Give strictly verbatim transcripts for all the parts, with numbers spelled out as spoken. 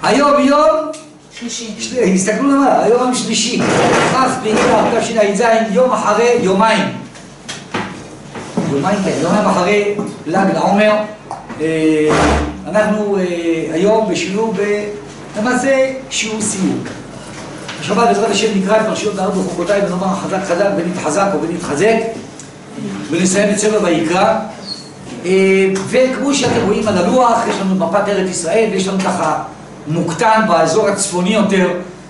היום יום שלישי. הסתכלו למה, היום יום שלישי, כ' באייר תשע"ז, יום אחרי יומיים. יומיים כן, יומיים אחרי ל"ג לעומר. אנחנו היום בשיעור, למעשה שיעור סיום. השבת בעזרת השם נקרא את פרשיות נהר בחוקותיי ונאמר חזק חזק ונתחזק או ונתחזק ונסיים את ספר ויקרא. וכמו שאתם רואים על הלוח, יש לנו מפת ארץ ישראל ויש לנו ככה מוקטן באזור הצפוני יותר,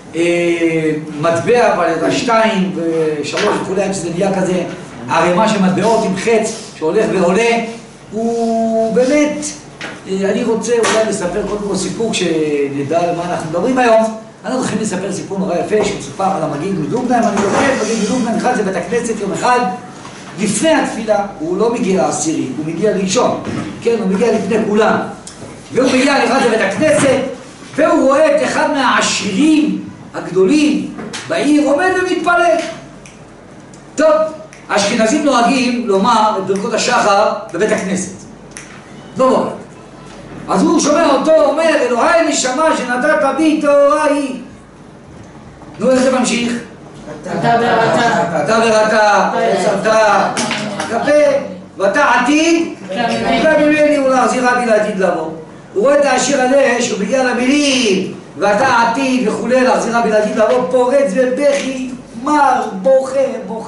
מטבע בעל שתיים ושלוש וכולי, עד שזה נהיה כזה ערימה של מטבעות עם חץ שהולך ועולה. הוא באמת, אני רוצה אולי לספר קודם כל סיפור שנדע על מה אנחנו מדברים היום. אנחנו הולכים לספר סיפור נורא יפה שמסופר על המגיד מדובנהיים. אני לוקח מגיד מדובנהיים אחד זה בית הכנסת יום אחד לפני התפילה, הוא לא מגיע לעשירי, הוא מגיע ראשון, כן, הוא מגיע לפני כולם, והוא מגיע אחד לבית הכנסת והוא רואה את אחד מהעשירים הגדולים בעיר עומד ומתפלל. טוב, האשכנזים נוהגים לומר את ברכות השחר בבית הכנסת, לא נורא. אז הוא שומע אותו אומר, אלוהי נשמה שנתת בי תורה היא. נו, איך זה ממשיך? אתה וראתה. אתה וראתה, אתה כפה, ואתה עתיד, כפה ממני ולהחזירה בי לעתיד לבוא. הוא רואה את העשיר הזה שהוא מגיע למילים, ואתה עתיד וכולי, להחזירה בי לעתיד לבוא, פורץ ובכי, מר, בוכה, בוכה.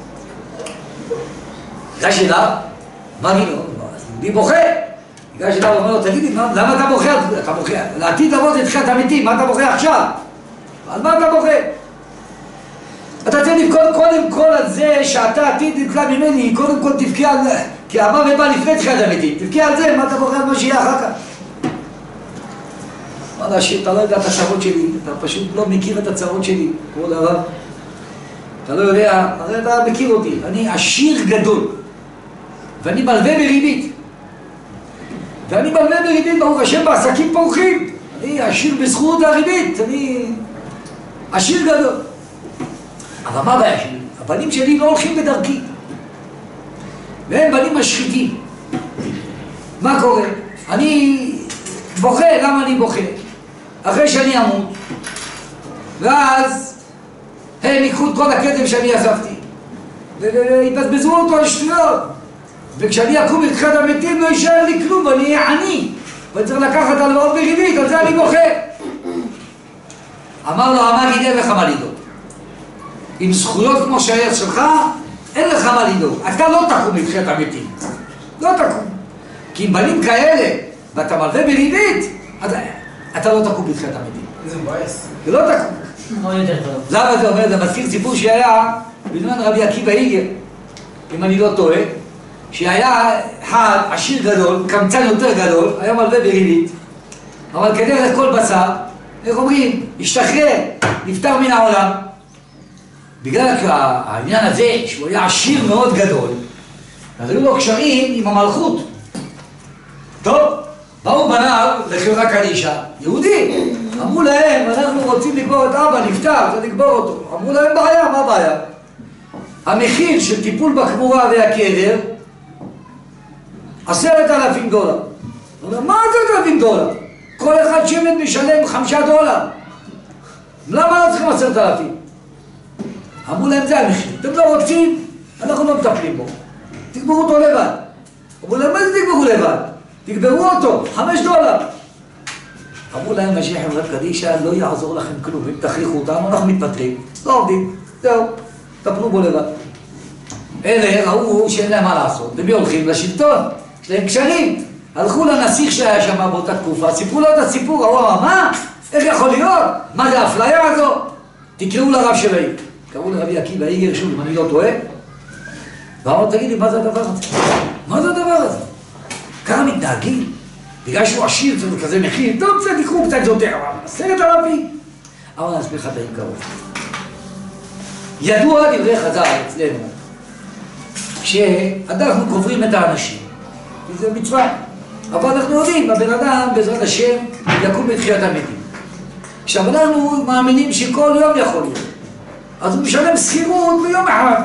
ניגש אליו, מה גינו? יהודי בוכה. ניגש אליו ואומר לו, תגידי, למה אתה בוכה? אתה בוכה, לעתיד לבוא זה תחילת המתים, מה אתה בוכה עכשיו? על מה אתה בוכה? אתה צריך לבכות קודם כל על זה שאתה עתיד נתקע ממני, קודם כל תבכה על זה, כי המוות בא לפני תחילת המתים, תבכה על זה, מה אתה בוכה על מה שיהיה אחר כך? מה להשאיר, אתה לא יודע את הצרות שלי, אתה פשוט לא מכיר את הצרות שלי, כבוד הרב. אתה לא יודע, הרי אתה מכיר אותי, אני עשיר גדול, ואני מלווה בריבית. ואני מלווה בריבית, ברוך השם, בעסקים פורחים. אני עשיר בזכות הריבית, אני עשיר גדול. אבל מה הבעיה שלי? הבנים שלי לא הולכים בדרכי. והם בנים משחיתים. מה קורה? אני בוכה, למה אני בוכה? אחרי שאני אמות, ואז הם ייקחו את כל הכתם שאני אספתי, ויתבזבזו אותו על שטויות. וכשאני אקום בתחילת המתים לא יישאר לי כלום, ואני אהיה עני, ואני צריך לקחת הלוואות בריבית, על זה אני בוכה. אמר לו המגיד, אין לך מה לדאוג. עם זכויות כמו שהעיר שלך, אין לך מה לדאוג. אתה לא תקום בתחילת המתים. לא תקום. כי אם בנים כאלה, ואתה מלווה בריבית, אתה, אתה לא תקום בתחילת המתים. זה מבאס. זה לא תקום. לא יותר טוב. למה זה אומר? זה מזכיר סיפור שהיה בזמן רבי עקיבא איגר, אם אני לא טועה, שהיה אחד עשיר גדול, קמצן יותר גדול, היה מלווה בריבית, אבל כדי לאכול בשר, איך אומרים, השתחרר, נפטר מן העולם. בגלל העניין הזה, שהוא היה עשיר מאוד גדול, אז היו לו קשרים עם המלכות. טוב, באו בניו לחברה קדישא, יהודי, אמרו להם, אנחנו רוצים לקבור את אבא, נפטר, צריך לקבור אותו. אמרו להם, בעיה, מה בעיה? המחיר של טיפול בקבורה והקבר, עשרת אלפים דולר. מה עשרת אלפים דולר? כל אחד שמת משלם חמישה דולר. למה לא צריכים עשרת אלפים? אמרו להם, זה המחיר. אתם לא רוצים? אנחנו לא מטפלים בו. תגברו אותו לבד. אמרו להם, מה זה תגברו לבד? תגברו אותו, חמש דולר. אמרו להם, אנשי חברת קדישא, לא יעזור לכם כלום. אם תכריחו אותנו, אנחנו מתפטרים. לא עובדים. זהו, טפלו בו לבד. אלה ראו שאין להם מה לעשות. ומי הולכים לשלטון? יש להם קשרים. הלכו לנסיך שהיה שם באותה תקופה, סיפרו לו את הסיפור, הוא אמר, מה? איך יכול להיות? מה זה האפליה הזו? תקראו לרב של העיר. קראו לרבי עקיבא איגר, שוב, אם אני לא טועה. ואמרו, תגידי, מה זה הדבר הזה? מה זה הדבר הזה? כמה מתנהגים? בגלל שהוא עשיר, זה כזה מחיר, טוב, זה תקחו קצת יותר, עשרת אלפים. אבל אני אסביר לך את העיקרון. ידוע דברי חז"ל אצלנו, שאנחנו קוברים את האנשים, כי זה מצווה. אבל אנחנו יודעים, הבן אדם בעזרת השם יקום בתחילת המתים. עכשיו אנחנו מאמינים שכל יום יכול להיות. אז הוא משלם שכירות ביום אחד.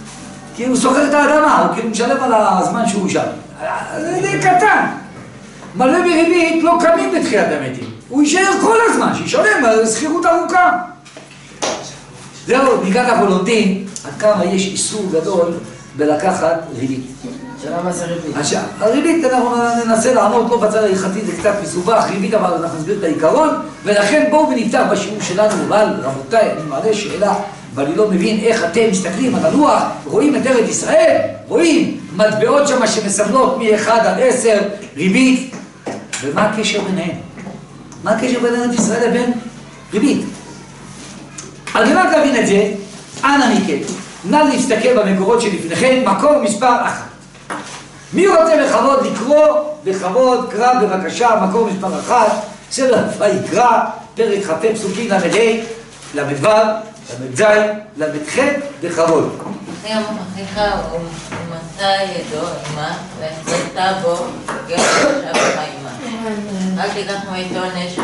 כי הוא סוחר את האדמה, הוא כאילו משלם על הזמן שהוא שם. זה קטן. מלא בריבית לא קמים בתחילת המתים. הוא יישאר כל הזמן, שישלם על שכירות ארוכה. זהו, מכאן אנחנו לומדים עד כמה יש איסור גדול בלקחת ריבית. שאלה מה זה ריבית? עכשיו, הריבית אנחנו ננסה לענות, לא בצד ההלכתי, זה קצת מסובך, ריבית, אבל אנחנו נסביר את העיקרון, ולכן בואו ונפתח בשיעור שלנו, אבל רבותיי, אני מעלה שאלה, ואני לא מבין איך אתם מסתכלים על הלוח, רואים את ארץ ישראל, רואים מטבעות שם שמסמלות מ-אחד עד עשר ריבית, ומה הקשר ביניהם? מה הקשר בין ארץ ישראל לבין ריבית? על מנת להבין את זה, אנא מכם, נא להסתכל במקורות שלפניכם, מקור מספר אחת. מי רוצה בכבוד לקרוא? בכבוד, קרא בבקשה, מקור מספר אחת, ספר ויקרא, פרק כ"ה פסוקים ל"ה, ל"ו, ל"ז, ל"ח, בכבוד. אחי אחיך ומטה ידו עמה, והחזקת בו, גר ושבך עמה. אל תיקח מאיתו נשך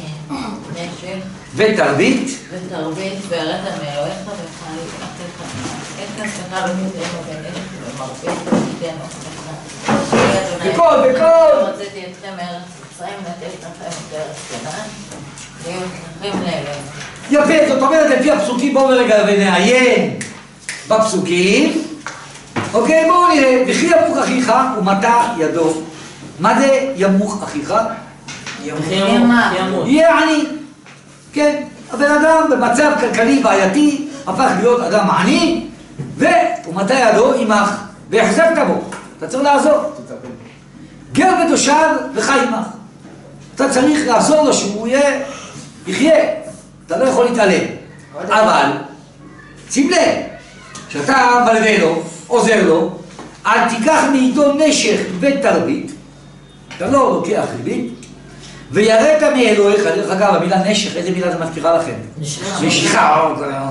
ותרבית, ותרבית, והראת מאלוהיך וחי אחיך. את כספך בפיתנו בנשך ומרבית בפיתנו אחיך. בקול, בקול. רציתי אתכם מארץ מצרים, נתתי לכם את ארץ כנען, ויהיו צריכים לאלוהים. יפה, זאת אומרת, לפי הפסוקים, בואו רגע ונעיין בפסוקים. אוקיי, בואו נראה, וכי ימוך אחיך ומטה ידו. מה זה ימוך אחיך? ימות. יהיה עני. כן, הבן אדם במצב כלכלי בעייתי, הפך להיות אדם עני, ומטה ידו עמך, והחזקת בו. אתה צריך לעזור. גר ותושב וחי עמך. אתה צריך לעזור לו שהוא יהיה, יחיה. אתה לא יכול להתעלם. אבל, שים לב, שאתה מלווה לו, עוזר לו, אל תיקח מאיתו נשך ותרבית, אתה לא לוקח ריבית, ויראת מאלוהיך, דרך אגב, המילה נשך, איזה מילה זה מזכירה לכם? נשיכה.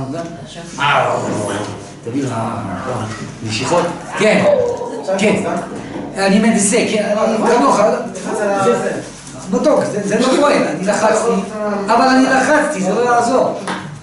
תבין, נשיכות, כן, כן, אני מנסה, כן, כמוך, מתוק, זה לא פועל, אני לחצתי, אבל אני לחצתי, זה לא יעזור.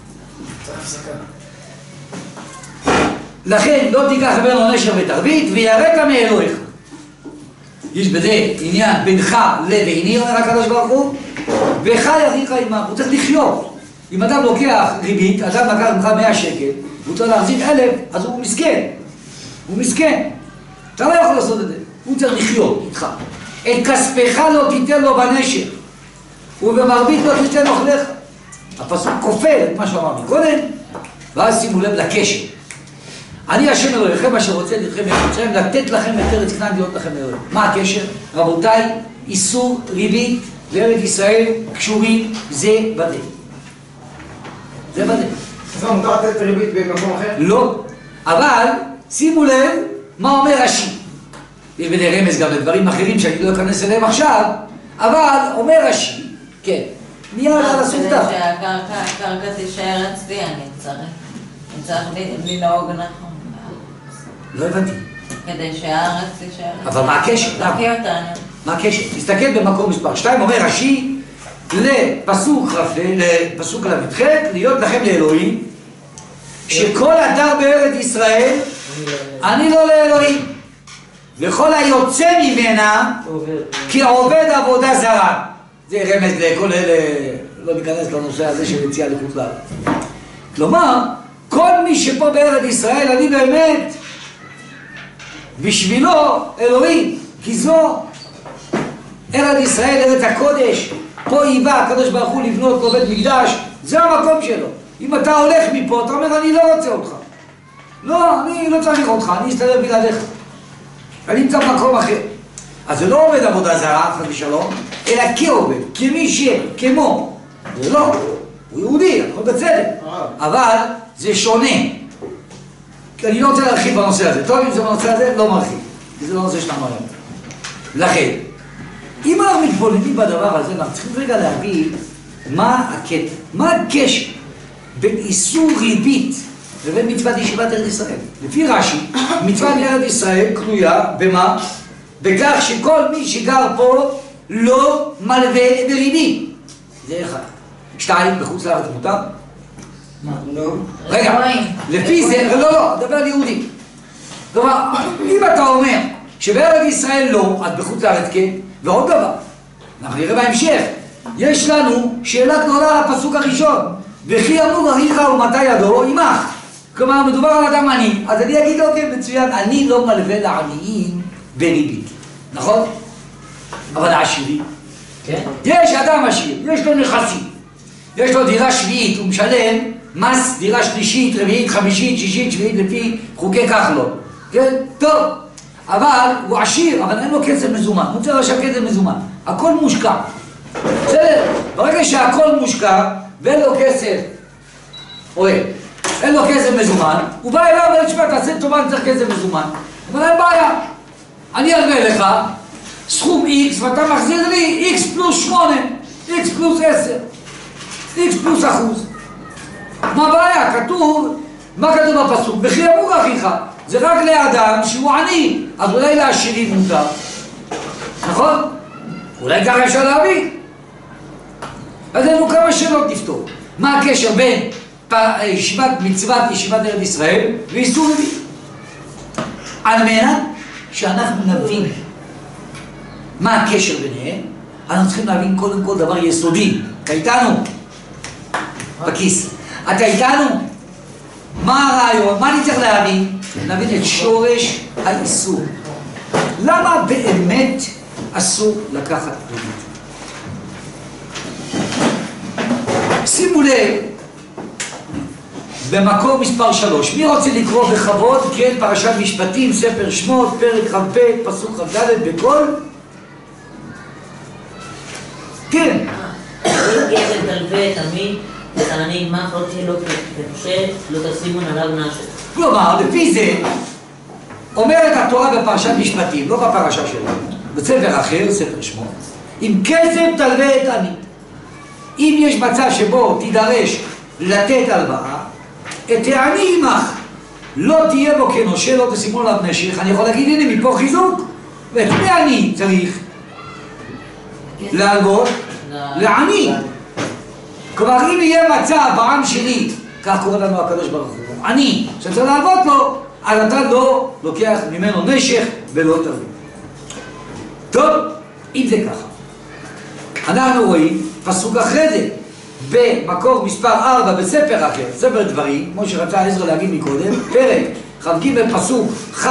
לכן לא תיקח ממנו נשך ותרבית, ויראת מאלוהיך. יש בזה עניין בינך לביני, אומר הקדוש ברוך הוא, וחי אחיך עמך, הוא צריך לחיות. אם אדם לוקח ריבית, אדם לקח ממך מאה שקל, הוא צריך להחזיק אלף, אז הוא מסכן. הוא מסכן. אתה לא יכול לעשות את זה. הוא צריך לחיות איתך. את כספך לא תיתן לו בנשך, ובמרבית לא תיתן אוכליך. הפסוק כופל את מה שאמר מקודם, ואז שימו לב לקשר. אני השם אלוהיכם אשר רוצה לכם ארצכם, לתת לכם את ארץ כנען להיות לכם לאלוהים. מה הקשר? רבותיי, איסור ריבית וארץ ישראל קשורים זה בזה. זה בזה. אז לא מותר לתת ריבית במקום אחר? לא. אבל שימו לב מה אומר רש"י. יש בזה רמז גם לדברים אחרים שאני לא אכנס אליהם עכשיו, אבל אומר רש"י, כן, מיד על הסופתא. כדי שהקרקע תישאר אצלי, אני צריך. אני צריך לנהוג נכון. לא הבנתי. כדי שהארץ תישאר. אבל מה הקשר? למה? תקיא אותנו. מה הקשר? תסתכל במקום מספר שתיים, אומר רש"י, לפסוק לפסוק ל"ח, להיות לכם לאלוהים, שכל אדם בארץ ישראל, אני לא לאלוהים, וכל היוצא ממנה, כעובד עבודה זרה. זה רמז לכל אלה, לא ניכנס לנושא הזה של יציאה לחוץ לארץ. כלומר, כל מי שפה בארץ ישראל, אני באמת, בשבילו אלוהים, כי זו ארץ ישראל, ארץ הקודש, פה היווה הקדוש ברוך הוא לבנות לו בית מקדש, זה המקום שלו. אם אתה הולך מפה, אתה אומר, אני לא רוצה אותך. לא, אני לא צריך אותך, אני אסתדר בלעדיך. אני אמצא במקום אחר. אז זה לא עובד עבודה זרה, חס ושלום, אלא כעובד, כמי ש... כמו. זה לא, הוא יהודי, הכל בצדק. אבל זה שונה. אני לא רוצה להרחיב בנושא הזה. טוב, אם זה בנושא הזה, לא מרחיב. כי זה לא נושא שלנו היום. לכן, אם אנחנו מתבוננים בדבר הזה, אנחנו צריכים רגע להבין מה הקטע, מה הקשר בין איסור ריבית לבין מצוות ישיבת ארץ ישראל. לפי רש"י, מצוות ארץ ישראל קרויה במה? בכך שכל מי שגר פה לא מלווה בריבית. זה אחד. שתיים, בחוץ לארץ מותר? לא. רגע, לפי זה, לא, לא, דבר על יהודי. כלומר, אם אתה אומר שבארץ ישראל לא, אז בחוץ לארץ כן, ועוד דבר, אנחנו נראה בהמשך. יש לנו שאלה גדולה לפסוק הראשון. וכי אמרו אחיך ומטה ידו עמך. כלומר, מדובר על אדם עני. אז אני אגיד, אוקיי, מצוין, אני לא מלווה לעניים בריבית. נכון? אבל העשירי. כן? יש אדם עשיר, יש לו נכסים. יש לו דירה שביעית, הוא משלם מס דירה שלישית, רביעית, חמישית, שישית, שביעית, לפי חוקי כחלון. כן? טוב. אבל הוא עשיר, אבל אין לו כסף מזומן. הוא צריך עכשיו כסף מזומן. הכל מושקע. בסדר? ברגע שהכל מושקע, ואין לו כסף, אוהב, אין לו כסף מזומן, הוא בא אליו ולשמע, תעשה טובה, אני צריך כסף מזומן. אבל אין בעיה. אני אראה לך סכום X, ואתה מחזיר לי X פלוס שמונה, X פלוס עשר, X פלוס אחוז. מה הבעיה? כתוב, מה כתוב בפסוק? וכי אמרו אחיך. זה רק לאדם שהוא עני, אז אולי לעשירים מותר. נכון? אולי ככה אפשר להבין. אז לנו כמה שאלות נפתור. מה הקשר בין ישיבת מצוות ישיבת ארץ ישראל ואיסור ריבית? על מנת שאנחנו נבין מה הקשר ביניהם, אנחנו צריכים להבין קודם כל דבר יסודי. אתה איתנו? בכיס. אתה איתנו? מה הרעיון? מה אני צריך להבין? להבין את שורש האיסור. למה באמת אסור לקחת ריבית? שימו לב, במקור מספר שלוש, מי רוצה לקרוא בכבוד? כן, פרשת משפטים, ספר שמות, פרק כ"ב, פסוק כ"ד, בכל? כן. אם גזל תלווה את עמי, את העני עמך לא תהיה לו כנושה, לא תשימון עליו נשק. כלומר, לפי זה, אומרת התורה בפרשת משפטים, לא בפרשה שלנו, בספר אחר, ספר שמות, אם כסף תלווה את עני. אם יש מצב שבו תידרש לתת הלוואה, את העני עמך, לא תהיה בו כנושה, לא תשימו עליו נשך. אני יכול להגיד, הנה, מפה חיזוק. ואת מי אני צריך להלוות? לעני. כלומר, אם יהיה מצב בעם שלי, כך קורא לנו הקדוש ברוך הוא, עני, שצריך להלוות לו, אז אתה לא לוקח ממנו נשך ולא תלווה. טוב, אם זה ככה, אנחנו רואים פסוק אחרי זה, במקור מספר ארבע בספר אחר, ספר דברים, כמו שרצה עזרא להגיד מקודם, פרק כ"ג פסוק כ'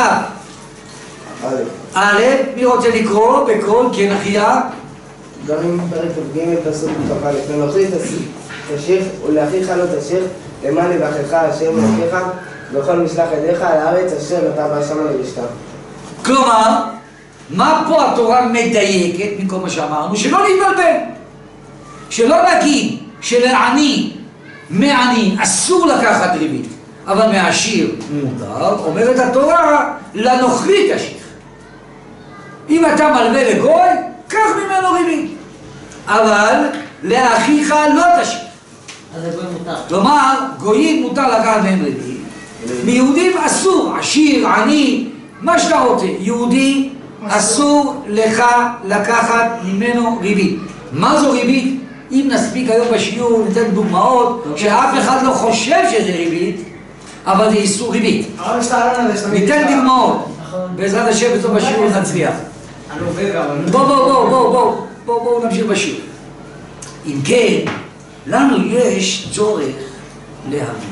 א', מי רוצה לקרוא בקול? כן אחיה? דברים פרק כ"ג פסוק כ"א, ונוכרי תשך ולאחיך לא תשך, למען יברכך אשר מלכך וכל משלח ידיך על הארץ אשר אתה בא שמה לרשתה. כלומר, מה פה התורה מדייקת מכל מה שאמרנו? שלא נתבלבל, שלא נגיד שלעני, מעני, אסור לקחת ריבית, אבל מהעשיר מותר. אומרת התורה, לנוכרי תשך. אם אתה מלווה לגוי, קח ממנו ריבית, אבל לאחיך לא תשך. אז זה גוי מותר. כלומר, גויים מותר לקחת מהם ריבית, מיהודים אסור, עשיר, עני, מה שאתה רוצה. יהודי אסור לך לקחת ממנו ריבית. מה זו ריבית? אם נספיק היום בשיעור ניתן דוגמאות שאף אחד לא חושב שזה ריבית, אבל זה איסור ריבית. ניתן דוגמאות. בעזרת השם בסוף השיעור נצליח. בואו בואו בואו בואו בואו בואו בואו נמשיך בשיעור. אם כן, לנו יש צורך להבין.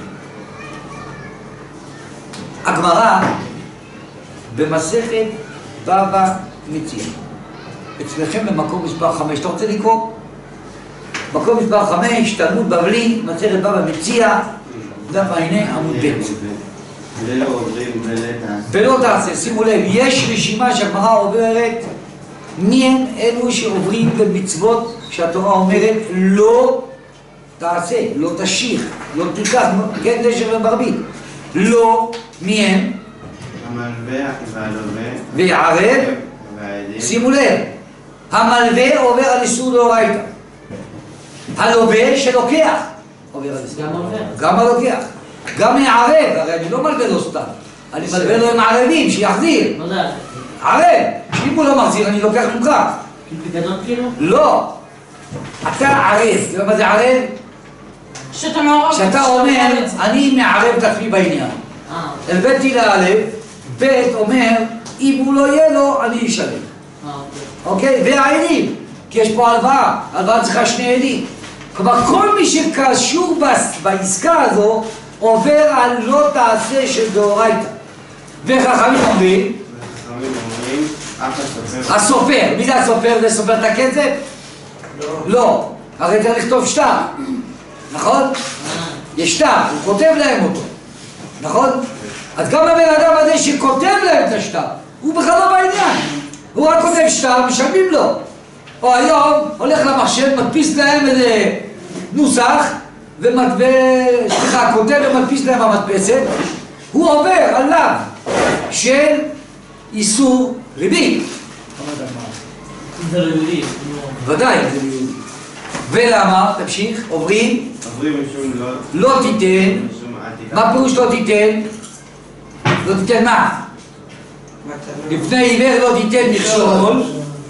הגמרא במסכת בבא מציעא, אצלכם במקום מספר חמש, אתה רוצה לקרוא? מקום מספר חמש, תלמוד בבלי, מסכת בבא מציעא, דף ע"ה עמוד ב'. ולא עוברים ולא תעשה. שימו לב, יש רשימה שהגמרא עוברת מי הם אלו שעוברים במצוות שהתורה אומרת לא תעשה, לא תשיך, לא תיקח, כן נשר ומרבית. לא, מי הם? המלווה והלווה ויערב. שימו לב, המלווה עובר על איסור דאורייתא, הלווה שלוקח עובר על איסור. גם עובר. גם הלוקח, גם מערב. הרי אני לא מלווה לו סתם, אני מלווה לו עם ערבים שיחזיר. לא יודע. ערב, אם הוא לא מחזיר אני לוקח ממך. פיקדון כאילו? לא, אתה ערב. אתה יודע מה זה ערב? שאתה מעורב. שאתה אומר אני מערב את עצמי בעניין. הבאתי לאלף, ב' אומר אם הוא לא יהיה לו אני אשלם. אוקיי? והעינים, כי יש פה הלוואה, הלוואה צריכה שני עדים. כלומר, כל מי שקשור בעסקה הזו עובר על לא תעשה של דאורייתא. וחכמים אומרים, וחכמים אומרים, אף הסופר. הסופר, מי זה הסופר? זה סופר את הכסף? לא. לא, הרי צריך לכתוב שטר, נכון? יש שטר, הוא כותב להם אותו, נכון? אז גם הבן אדם הזה שכותב להם את השטר, הוא בכלל לא בעניין, הוא רק כותב שטר, משלמים לו. או היום הולך למחשב, מדפיס להם איזה נוסח, ומדפס, סליחה, כותב ומדפיס להם המדפסת, הוא עובר עליו של איסור ריבית. זה ליהודי. ודאי, זה ליהודי. ולמה? תמשיך, עוברים, עוברים משום לא... לא תיתן, משום אל תיקח. מה פירוש לא תיתן? לא תיתן מה? לפני עיוור לא תיתן מכשול,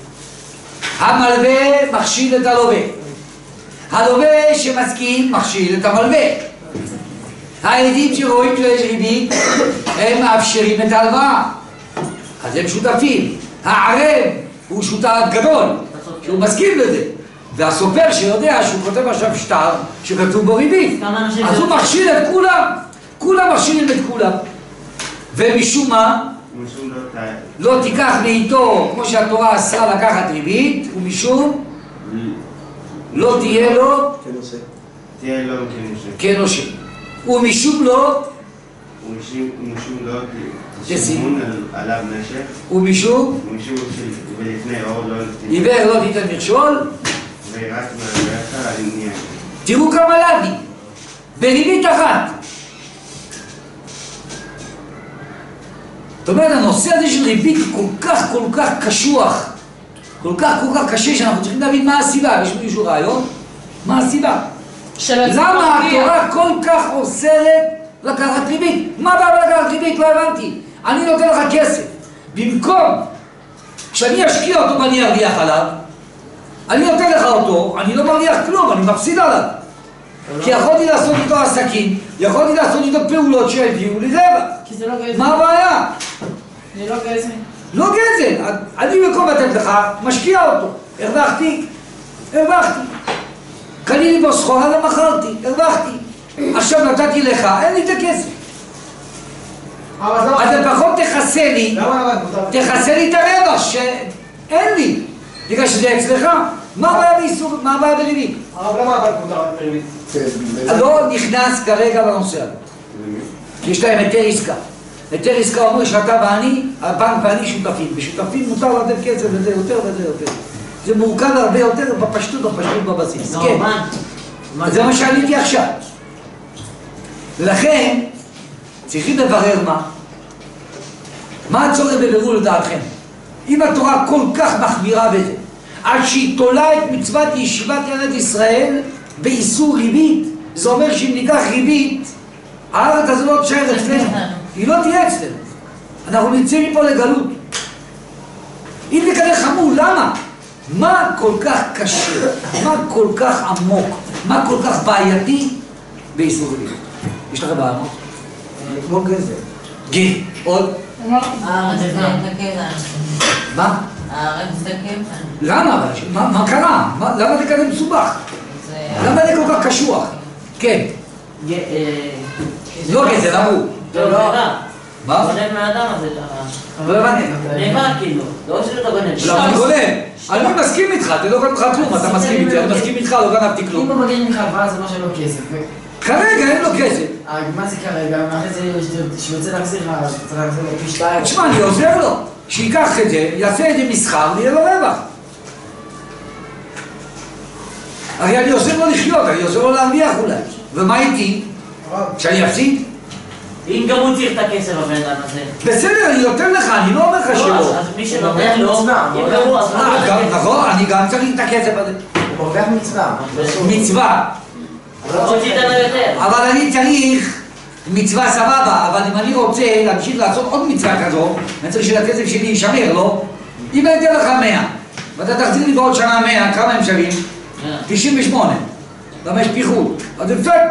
המלווה מכשיל את הלווה. הלווה שמסכים מכשיל את המלווה. העדים שרואים שיש ריבית, הם מאפשרים את ההלוואה. אז הם שותפים. הערב הוא שותף גדול, שהוא מסכים לזה. והסופר שיודע שהוא כותב עכשיו שטר שכתוב בו ריבית, אז הוא מכשיל את כולם. כולם מכשילים את כולם. ומשום מה? משום לא תהיה. לא תיקח מאיתו, כמו שהתורה אסרה לקחת ריבית, ומשום לא תהיה לו כנושא. תהיה לו כנושא. כנושה. ומשום לא, ומשום ומשום לא תשים. תסימון על- עליו נשך. ומשום ומשום של- ולפני אור לא תיתן. עיוור לא תיתן מכשול. ויראת מעליך על עניין. תראו כמה לבי, בריבית אחת. זאת אומרת, הנושא הזה של ריבית הוא כל כך כל כך קשוח, כל כך כל כך קשה, שאנחנו צריכים להבין מה הסיבה. יש מישהו רעיון? מה הסיבה? למה התורה כל כך אוסרת לקחת ריבית? מה בא לקחת ריבית? לא הבנתי. אני נותן לך כסף. במקום כשאני אשקיע אותו ואני ארוויח עליו, אני נותן לך אותו, אני לא מרוויח כלום, אני מפסיד עליו. כי יכולתי לעשות איתו עסקים, יכולתי לעשות איתו פעולות שהביאו לי רווח. כי זה לא גזל. מה הבעיה? זה לא גזל. לא גזל. אני במקום לתת לך, משקיע אותו. הרווחתי, הרווחתי. קניתי בו סחורה ומכרתי, הרווחתי. עכשיו נתתי לך, אין לי את הכסף. אז לפחות תכסה לי, למה אבל מותר? תכסה לי את הרווח שאין לי. בגלל שזה אצלך. מה הבעיה באיסור, מה הבעיה בריבית? הרב, למה אבל מותר בריבית? לא נכנס כרגע לנושא הזה. כי יש להם היתר עסקה. היתר עסקה אומר שאתה ואני, הבנק ואני שותפים. בשותפים מותר לתת כסף וזה יותר וזה יותר. זה מורכב הרבה יותר בפשטות, בפשטות בבסיס. כן. זה מה שעניתי עכשיו. לכן, צריכים לברר מה. מה הצורך בבירור לדעתכם? אם התורה כל כך מחמירה בזה, עד שהיא תולה את מצוות ישיבת ארץ ישראל באיסור ריבית, זה אומר שאם ניקח ריבית, הארץ הזו לא תשאר אצלנו, היא לא תהיה אצלנו. אנחנו נצאים מפה לגלות. אם זה כזה חמור, למה? מה כל כך קשה, מה כל כך עמוק, מה כל כך בעייתי באיסור ריבית? יש לכם בעיות? כמו גזל. גזל. עוד? הארץ זה תקף. מה? הארץ תקף. למה? אבל? מה, מה קרה? מה, למה זה כזה מסובך? למה זה כל כך קשוח? כן. לא גזל, אמרו. לא, לא. מה? גונב מהאדם הזה. לא הבנתי. נאמר כאילו, לא שאתה גונב. לא, אני גונב. אני מסכים איתך, אתה לא גונב לך כלום, אתה מסכים איתי, אני מסכים איתך, לא גנבתי אם כלום. הוא מגיע ממך הלוואה זה מה שלא כסף. כרגע אין לו כסף. מה זה כרגע? אחרי זה שהוא יוצא להחזיר לך, צריך להחזיר לו פי שתיים. תשמע, אני עוזר לו. שיקח את זה, יעשה את זה מסחר ויהיה לו רווח. הרי אני עוזר לו לחיות, אני עוזר לו להרוויח אולי. ומה איתי? שאני אפסיד? אם גם הוא צריך את הכסף הבן אדם הזה. בסדר, אני נותן לך, אני לא אומר לך לא, שלא. אז מי שנותן לו, אם גם הוא, אז הוא אה, גם- לא נכון, אני גם צריך את הכסף הזה. הוא מרוויח מצווה. מצווה. עוד שייתן לו יותר. אבל אני צריך מצווה סבבה, אבל אם אני רוצה להמשיך לעשות עוד מצווה כזו, אני צריך שהכסף שלי יישמר, לא? אם אני אתן לך מאה, ואתה תחזיר לי בעוד שנה מאה, כמה הם שווים? תשעים ושמונה. למה יש פיחות? אז זה פסק.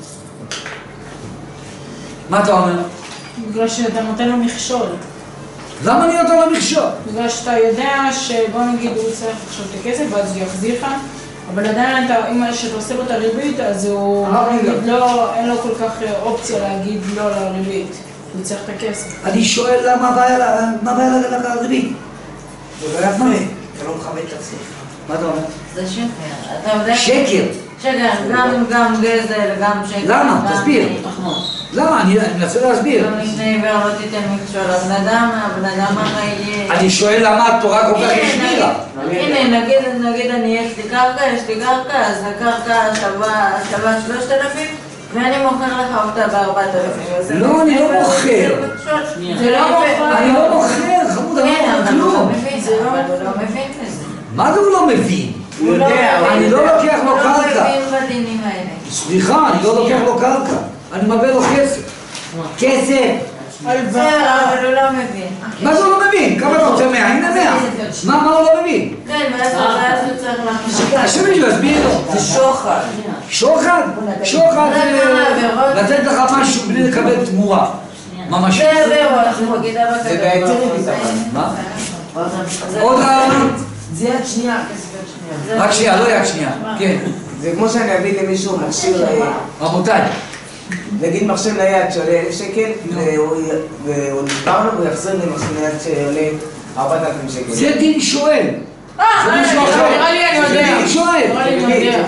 מה אתה אומר? בגלל שאתה נותן לו מכשול. למה אני נותן לו מכשול? בגלל שאתה יודע שבוא נגיד הוא צריך עכשיו את הכסף ואז הוא יחזיר לך, אבל עדיין אתה, אם שאתה עושה לו את הריבית, אז הוא לא, אין לו כל כך אופציה להגיד לא לריבית. הוא צריך את הכסף. אני שואל למה הבעיה לריבית? זה לא יפה, אתה לא מכבד את עצמך. מה אתה אומר? זה שקר. אתה יודע? שקר. שקר, גם גם גזל, גם שקר. למה? תסביר. למה? אני מנסה להסביר. גם לפני עיוור לא תיתן מכשול. הבן אדם, הבן אדם הרי... אני שואל למה התורה כל כך החמירה. הנה, נגיד אני יש לי קרקע, יש לי קרקע, אז הקרקע שווה שלושת אלפים ואני מוכר לך אותה בארבעת אלפים. לא, אני לא מוכר. זה לא מוכר. אני לא מוכר, חמוד, אני לא מוכר כלום. אבל הוא לא מבין בזה. מה זה הוא לא מבין? הוא יודע, אני לא לוקח לו הוא לא קרקע. מבין בדינים האלה. סליחה, אני לא לוקח לו קרקע. אני מביא לו כסף. כסף. בסדר, אבל הוא לא מבין. מה זה הוא לא מבין? כמה אתה רוצה מאה? הנה מאה. מה מה הוא לא מבין? כן, ואז הוא צריך להחליט. שמישהו יסביר לו. זה שוחד. שוחד? שוחד זה לתת לך משהו בלי לקבל תמורה. ממש. זה עבירות, זה בגידה זה בעייתי ריבית אבל. מה? עוד רעיון? זה יד שנייה, כסף יד שנייה. רק שנייה, לא יד שנייה. כן. זה כמו שאני אביא למישהו מכשיר, רבותיי. נגיד מחשב נייד שעולה אלף שקל, והוא נשבר לו, והוא יחזיר לי מחשב נייד שעולה ארבעת אלפים שקל. זה דין שואל. אה, נראה לי אני יודע. זה דין שואל. נראה לי אני יודע.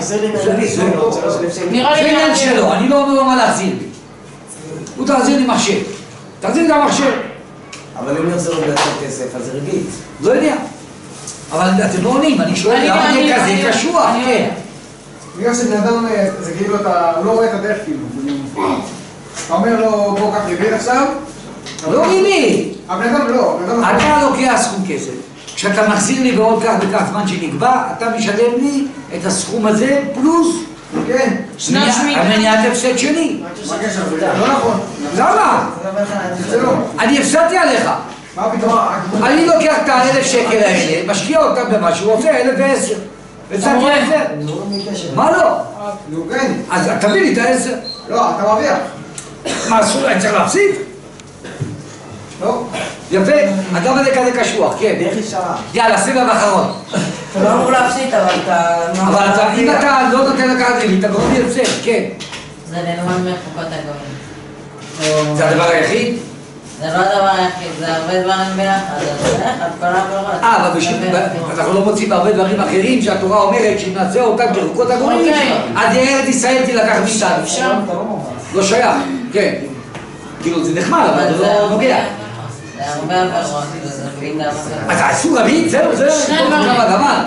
נראה זה לי עניין אני שלו, יודע. אני לא אומר לו מה להחזיר לי. הוא תחזיר לי מחשב. תחזיר לי את המחשב. אבל אם יחזיר לו ביותר כסף, אז זה ריבית. לא יודע. אבל אתם לא עונים, אני שואל אני- למה אני- זה אני- כזה קשוח, אני- כן. בגלל שבן אדם, זה כאילו אתה, הוא לא רואה את הדרך כאילו. אתה אומר לו, בוא קח ריבית עכשיו. לא ריבית. הבן אדם לא, הבן אדם... אתה לוקח סכום כסף. כשאתה מחזיר לי בעוד כך וכך זמן שנקבע, אתה משלם לי את הסכום הזה פלוס כן. שנת שמיטה. המניעת הפסד שלי. מה הקשר? זה לא נכון. למה? זה לא. אני הפסדתי עליך. מה פתאום? אני לוקח את האלף שקל האלה, משקיע אותם במשהו, עושה אלף ועשר. הפסדתי על זה. מה לא? נו כן. אז תביא לי את העשר. לא, אתה מרוויח. מה, אסור אני צריך להפסיד? לא. יפה, אדם הזה כזה קשוח, כן. דרך ישרה. יאללה, סבב אחרון. אתה לא אמור להפסיד, אבל אתה... אבל אתה- אם אתה לא נותן לקחת ריבית, אתה גורם לי הפסד, כן. זה לנאמן מחוקות הגויים. זה הדבר היחיד? זה לא הדבר היחיד, זה הרבה דברים ביחד, זה ביחד, כל העבירות. אה, אבל בשביל- אנחנו לא מוצאים בהרבה דברים אחרים שהתורה אומרת שאם נעשה אותם כחוקות הגויים, אוקיי. אז ארץ ישראל תילקח מאיתנו. אפשר? לא שייך, כן. כאילו זה נחמד, אבל זה לא נוגע. זה הרבה עבירות, זה בעיקר עבירות. אז תעשו רבית, זהו, זהו, שני טוב, דברים. כמה גמר.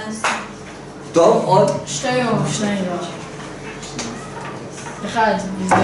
טוב, עוד. שתי יום, שני יום. אחד, זה...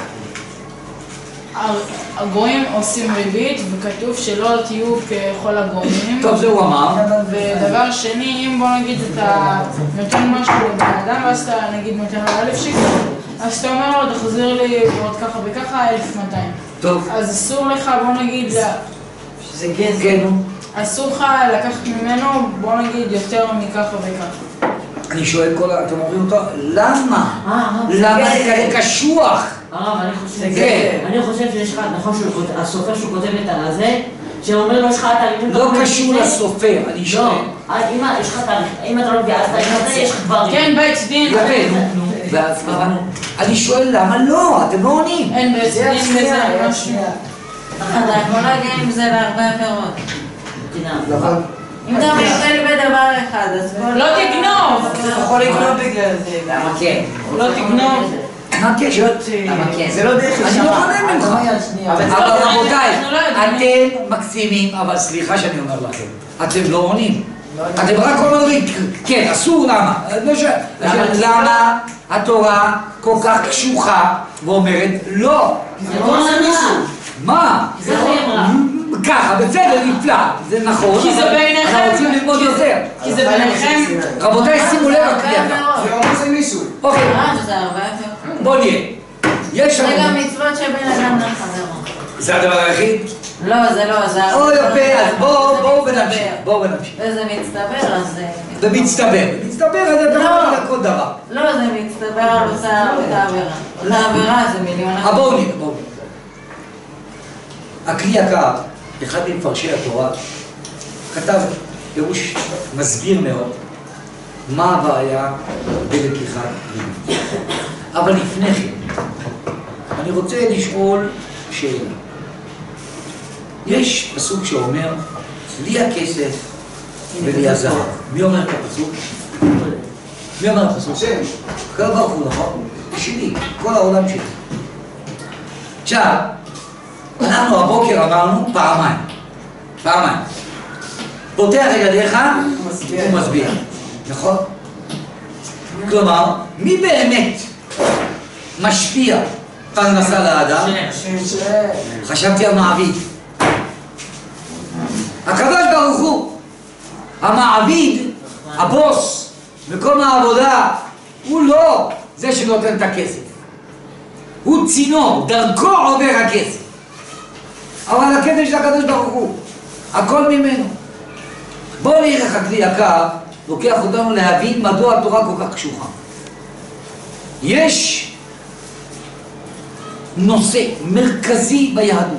הגויים עושים ריבית, וכתוב שלא תהיו ככל הגויים. טוב, זה הוא אמר. ודבר שני, אם בוא נגיד אתה נותן משהו לבן אדם, ואז אתה נגיד נותן לו אלף שקל, אז אתה אומר לו, תחזיר לי עוד ככה וככה, אלף מאתיים. טוב. אז אסור לך, בוא נגיד, לה- שזה גזל. כן. אסור לך לקחת ממנו, בוא נגיד, יותר מככה וככה. אני שואל כל ה... אתם אומרים אותו, למה? אה, למה זה כזה קשוח? הרב, אני חושב, כן. אני חושב שיש לך, נכון שהוא כותב, הסופר שהוא כותב את הזה, שאומר לו יש לך תאריכים... לא קשור לסופר, אני שואל. לא, אם יש לך תאריך, אם אתה לא מגיע אז תאריך הזה, יש לך דברים. כן, בית דין. יפה, נו, נו. ואז, אבל אני שואל למה לא? אתם לא עונים. אין בית זה דין שנייה, וזה יד משהו. שנייה. אתה יכול להגיע עם זה בהרבה עבירות. תדע. נכון. אם אתה מתחיל בדבר אחד, אז כל... לא תגנוב! אתה יכול לקנות בגלל זה. למה כן? לא תגנוב. מה הקשר? למה כן? זה לא דרך אני ישרה. לא עונה ממך. אבל זה אבל לא- רבותיי, אנחנו לא יודעים. אתם מקסימים, אבל סליחה שאני אומר לכם, אתם לא עונים. אתם רק אומרים, כן, אסור, למה? לא ש- למה התורה כל כך קשוחה ואומרת לא? זה לא עושה מישהו. מה? זה לא אמרה. ככה, בסדר, נפלא, זה נכון. כי זה אבל בעיניכם. אנחנו רוצים ללמוד יותר. כי זה ביניכם. רבותיי, שימו לב לקריאה. זה לא עושה מישהו. אוקיי, אה, זה הרבה עבירות. בוא נהיה. יש זה גם לנו... מצוות שבן אדם לחברו. זה הדבר היחיד? לא, זה לא, זה... או יפה, אז בואו בואו זה ונמשיך. מצטבר. בואו ונמשיך. וזה מצטבר, אז זה... זה מצטבר. מצטבר, אז אתה לא. יכול על כל דבר. לא, זה מצטבר על אותה אותה עבירה. אותה עבירה זה מיליון... אה, בואו נהיה, בואו נהיה. הכלי יקר, אחד ממפרשי התורה, כתב פירוש מסביר מאוד מה הבעיה בלקיחת ריבית. אבל לפני כן, אני רוצה לשאול שאלה. יש פסוק שאומר, לי הכסף ולי הזהב. מי אומר את הפסוק? מי אומר את הפסוק? השם. כל ברוך הוא, נכון? שלי, כל העולם שלי. עכשיו, אנחנו הבוקר אמרנו פעמיים. פעמיים. פותח את ידיך, הוא מסביר. נכון? כלומר, מי באמת משפיע פרנסה לאדם? חשבתי על מעביד. הקדוש ברוך הוא, המעביד, הבוס, מקום העבודה, הוא לא זה שנותן את הכסף. הוא צינור, דרכו עובר הכסף. אבל הכסף של הקדוש ברוך הוא, הכל ממנו. בואו נראה איך הכלי יקר לוקח אותנו להבין מדוע התורה כל כך קשוחה. יש נושא מרכזי ביהדות.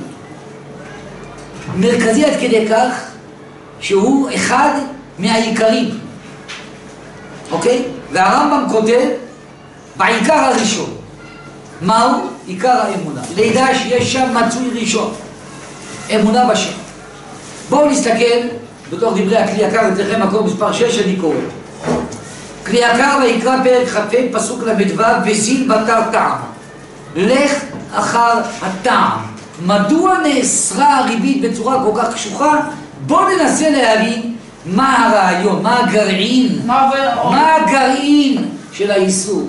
מרכזי עד כדי כך שהוא אחד מהעיקרים. אוקיי? והרמב"ם כותב בעיקר הראשון. מהו? עיקר האמונה. לידע שיש שם מצוי ראשון. אמונה בשם. בואו נסתכל בתוך דברי הכלי יקר, אצלכם מקום מספר שש אני קורא. כלי יקר ויקרא פרק כ"ה פסוק ל"ו וזיל בתר טעם. לך אחר הטעם. מדוע נאסרה הריבית בצורה כל כך קשוחה? בואו ננסה להבין מה הרעיון, מה הגרעין, מה עובר? מה הגרעין של האיסור.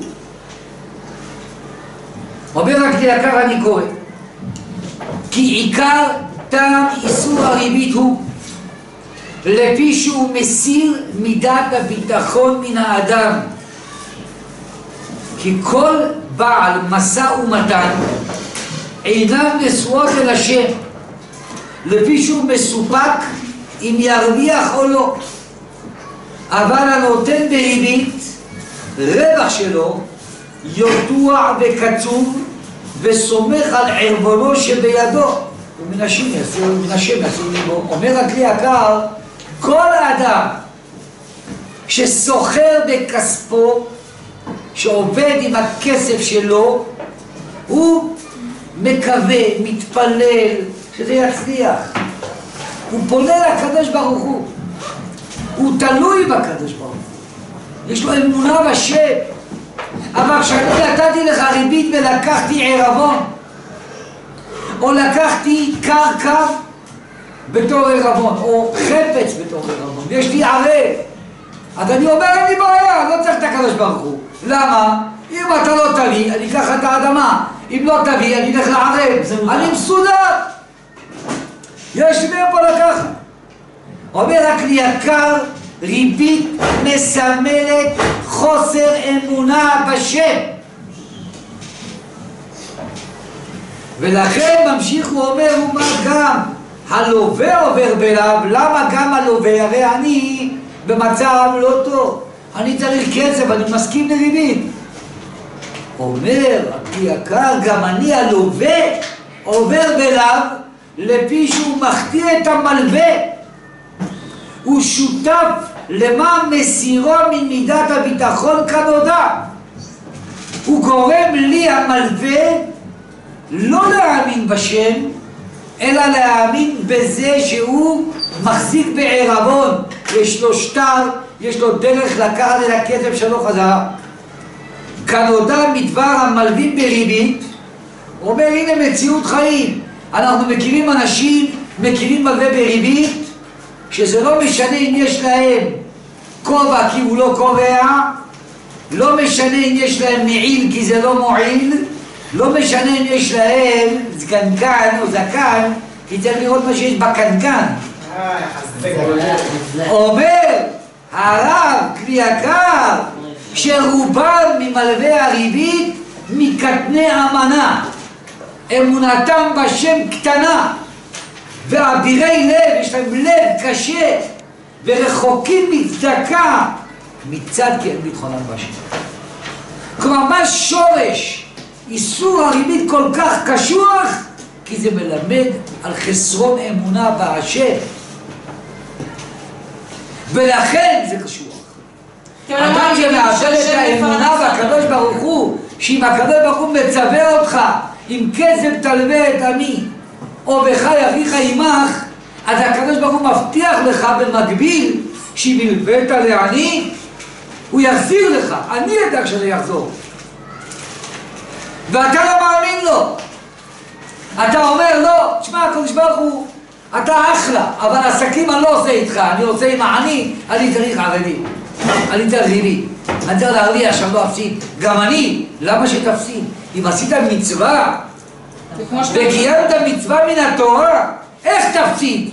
אומר הכלי יקר אני קורא, כי עיקר טעם איסור הריבית הוא לפי שהוא מסיר מידת הביטחון מן האדם, כי כל בעל משא ומתן אינם נשואות אל השם לפי שהוא מסופק אם ירוויח או לא, אבל הנותן בריבית רווח שלו ידוע וקצוב וסומך על ערבונו שבידו ומן השם יעשו ליבו. אומר הכלי יקר, כל אדם שסוחר בכספו, שעובד עם הכסף שלו, הוא מקווה, מתפלל שזה יצליח. הוא פונה לקדוש ברוך הוא, הוא תלוי בקדוש ברוך הוא, יש לו אמונה בשם. אבל כשאני נתתי לך ריבית ולקחתי ערבון או לקחתי קרקע בתור ערבון או חפץ בתור ערבון, יש לי ערב, אז אני אומר אין לי בעיה, לא צריך את הקדוש ברוך הוא. למה? אם אתה לא תביא אני אקח את האדמה, אם לא תביא אני אלך לערב, אני מסודר, יש לי מאיפה לקחת. אומר הכלי יקר, ריבית מסמלת חוסר אמונה בשם, ולכן ממשיך הוא אומר, ומה גם הלווה עובר בלב. למה גם הלווה? הרי אני במצב לא טוב, אני צריך כסף, אני מסכים לריבית. אומר הכלי יקר, גם אני הלווה עובר בלב לפי שהוא מחטיא את המלווה, הוא שותף למה מסירו ממידת הביטחון כנודע. הוא גורם לי המלווה לא להאמין בשם, אלא להאמין בזה שהוא מחזיק בערבון, יש לו שטר, יש לו דרך לקחת את הכסף שלו חזרה. כנודע מדבר המלווים בריבית. הוא אומר הנה מציאות חיים, אנחנו מכירים אנשים, מכירים מלווה בריבית, שזה לא משנה אם יש להם כובע כי הוא לא קובע, לא משנה אם יש להם מעיל כי זה לא מועיל, לא משנה אם יש להם זקנקן או זקן כי צריך לראות מה שיש בקנקן. אומר הרב כלי יקר שרובם ממלווי הריבית מקטני אמנה, אמונתם בשם קטנה ואבירי לב, יש להם לב קשה ורחוקים מצדקה מצד כי אין ביטחונם בשם. כלומר מה שורש איסור הריבית כל כך קשוח? כי כי זה מלמד על חסרון אמונה בהשם. ולכן זה קשור. אדם שמאבד את האמונה והקדוש ברוך הוא, שאם הקדוש ברוך הוא מצווה אותך, אם כסף תלווה את עמי, או בחי אביך עמך, אז הקדוש ברוך הוא מבטיח לך במקביל, שאם הלווית לעני, הוא יחזיר לך. אני אדאג שזה יחזור. ואתה לא מאמין לו. אתה אומר לא, תשמע, הקדוש ברוך הוא, אתה אחלה, אבל עסקים אני לא עושה איתך, אני עושה עם העני, אני צריך ערבי, אני צריך ריבי, אני צריך להרוויח שאני לא אפסיד. גם אני, למה שתפסיד? אם עשית מצווה וקיימת מצווה מן התורה, איך תפסיד?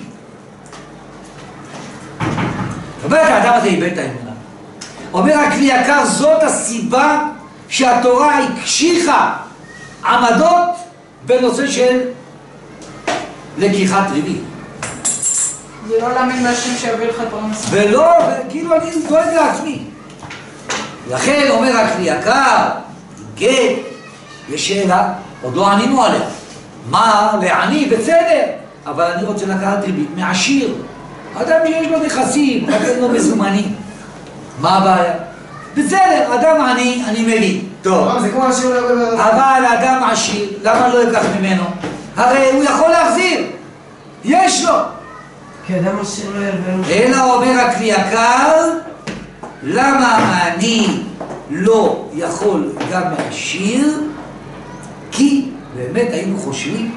אבל את האדם הזה איבד את האמונה. אומר הכלי יקר, זאת הסיבה שהתורה הקשיחה עמדות בנושא של לקיחת ריבית. זה לא להאמין בהשם שיביא לך פרנסה. ולא, כאילו אני דואג לעצמי. לכן אומר הכלי יקר, גט, יש שאלה, עוד לא ענינו עליה. מה לעני? בסדר, אבל אני רוצה לקחת ריבית מעשיר. אדם שיש לו נכסים, רק אין לו מזומנים. מה הבעיה? בסדר, אדם עני, אני מבין. טוב. זה כמו עשיר לא... אבל אדם עשיר, למה לא יקח ממנו? הרי הוא יכול להחזיר. יש לו. כי אדם עשיר לא ילווה. אלא אומר הכלי יקר, למה אני לא יכול גם מעשיר? כי באמת היינו חושבים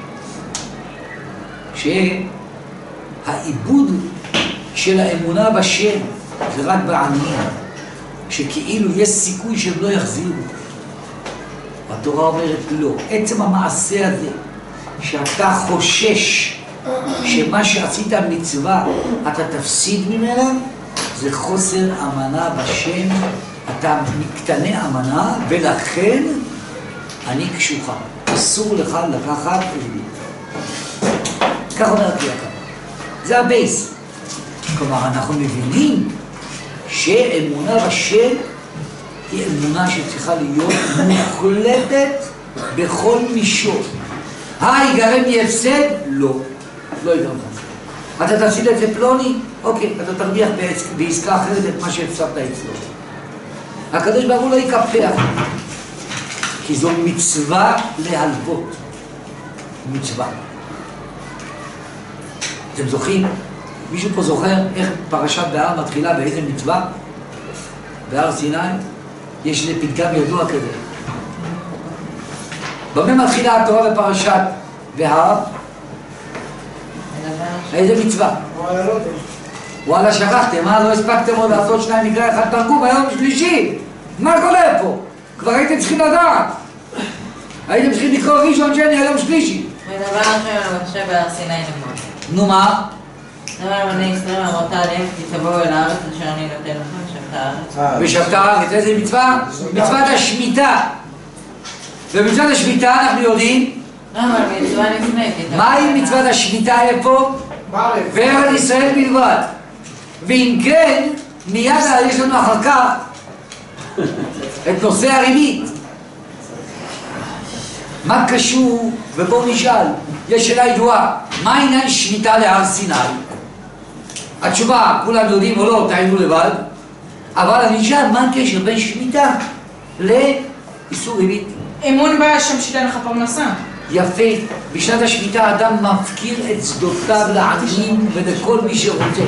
שהעיבוד של האמונה בשם זה רק בעניים, שכאילו יש סיכוי שהם לא יחזירו. התורה אומרת לא. עצם המעשה הזה שאתה חושש שמה שעשית מצווה אתה תפסיד ממנה, זה חוסר אמנה בשם. אתה מקטנה אמנה, ולכן אני קשוחה. אסור לך לקחת ריבית. כך אומר הכלי יקר. זה הבייס. כלומר, אנחנו מבינים שאמונה בשם היא אמונה שצריכה להיות מוחלטת בכל מישור. היגרם לי הפסד? לא. לא יגרם לך. אתה תפסיד את זה פלוני? אוקיי, אתה תרוויח בעסקה אחרת את מה שהפסדת אצלו. הקדוש ברוך הוא לא יקפח, כי זו מצווה להלוות. מצווה. אתם זוכרים? מישהו פה זוכר איך פרשת בהר מתחילה באיזה מצווה? בהר סיני? יש לי פתגם ידוע כזה. במה מתחילה התורה בפרשת בהר? איזה מצווה? וואלה, שכחתם, מה? לא הספקתם עוד לעשות שניים מקרא אחד תרגום, היום שלישי. מה קורה פה? כבר הייתם צריכים לדעת. הייתם צריכים לקרוא ראשון שני, היום שלישי. מדבר לכם על משה בהר סיני נמות. נו מה? דבר בני ישראל אמרת עליהם, כי תבואו אל הארץ אשר אני נותן לכם, שבתה הארץ. ושבתה הארץ, איזה מצווה? מצוות השמיטה. במצוות השמיטה אנחנו יודעים. לא, אבל מצווה לפני. מהי מצוות השמיטה איפה? בארץ ישראל בלבד. ואם כן, מיד יש לנו אחר כך את נושא הריבית. מה קשור? ובואו נשאל, יש שאלה ידועה, מה העניין שמיטה להר סיני? התשובה, כולם יודעים או לא, תעיינו לבד, אבל אני אשאל, מה הקשר בין שמיטה לאיסור ריבית? אמון בהשם שייתן לך פרנסה. יפה, בשנת השמיטה האדם מפקיר את שדותיו לעניים ולכל מי שרוצה.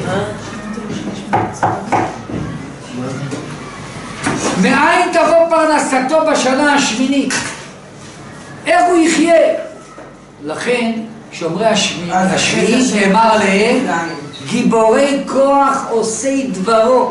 מאין תבוא פרנסתו בשנה השמינית? איך הוא יחיה? לכן שומרי השביעית נאמר עליהם גיבורי כוח עושי דברו.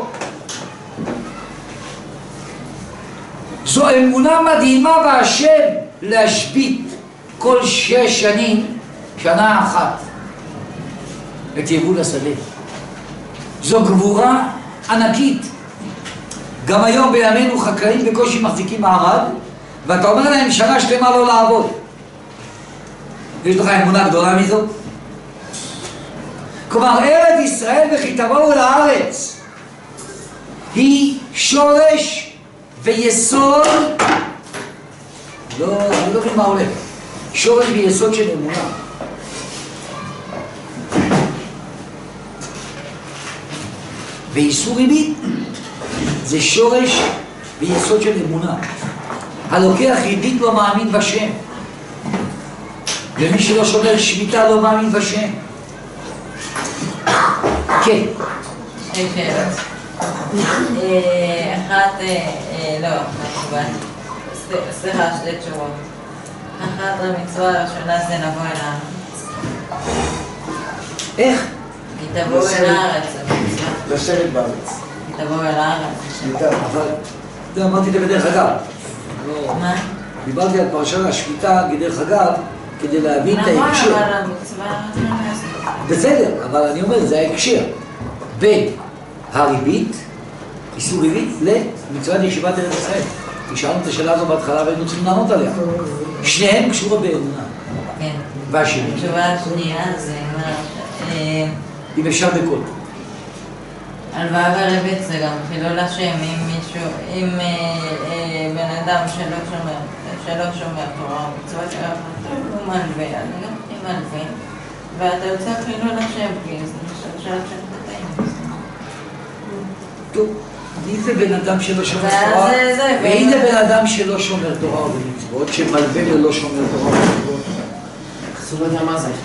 זו אמונה מדהימה בהשם להשבית כל שש שנים, שנה אחת, את יבול השדה. זו גבורה ענקית. גם היום בימינו חקלאים בקושי מחזיקים מעמד, ואתה אומר להם שנה שלמה לא לעבוד. יש לך אמונה גדולה מזו? כלומר, ארץ ישראל וכי תבואו לארץ היא שורש ויסוד, לא, אני לא מבין מה הולך, שורש ויסוד של אמונה. ואיסור ריבית זה שורש ויסוד של אמונה. הלוקח ריבית לא מאמין בשם, ומי שלא שומר שמיטה לא מאמין בשם. כן. אחת, לא, סליחה, שתי תשובות. אחת המצווה הראשונה זה לבוא אל הארץ. איך? כי תבואו אל הארץ. לשבת בארץ. כי תבואו אל הארץ. שמיטה. אבל, זה אמרתי את זה בדרך אגב. מה? דיברתי על פרשת השמיטה כדרך אגב, כדי להבין את ההקשר. נכון, אבל המצווה... בסדר, אבל אני אומר, זה ההקשר בין הריבית, איסור ריבית, למצוות ישיבת ארץ ישראל. תשאלנו את השאלה הזו בהתחלה והיינו צריכים לענות עליה. שניהם קשורים באמונה. כן. והשני. התשובה השנייה זה מה... אם אפשר בכל. הלוואה וריבית זה גם חילול השם. אם מישהו, אם בן אדם שלא שומר, שלא שומר תורה או מצוות, הוא מלווה, אני גם היא מלווה, ואתה יוצא חילול השם, כי זה משלשל של חטאים. טוב, מי זה בן אדם שלא שומר ואז תורה? זה, זה, ואם זה ואז- בן אדם שלא שומר תורה ומצוות, שמלווה ולא שומר תורה ומצוות? חשוב לדעת מה זה.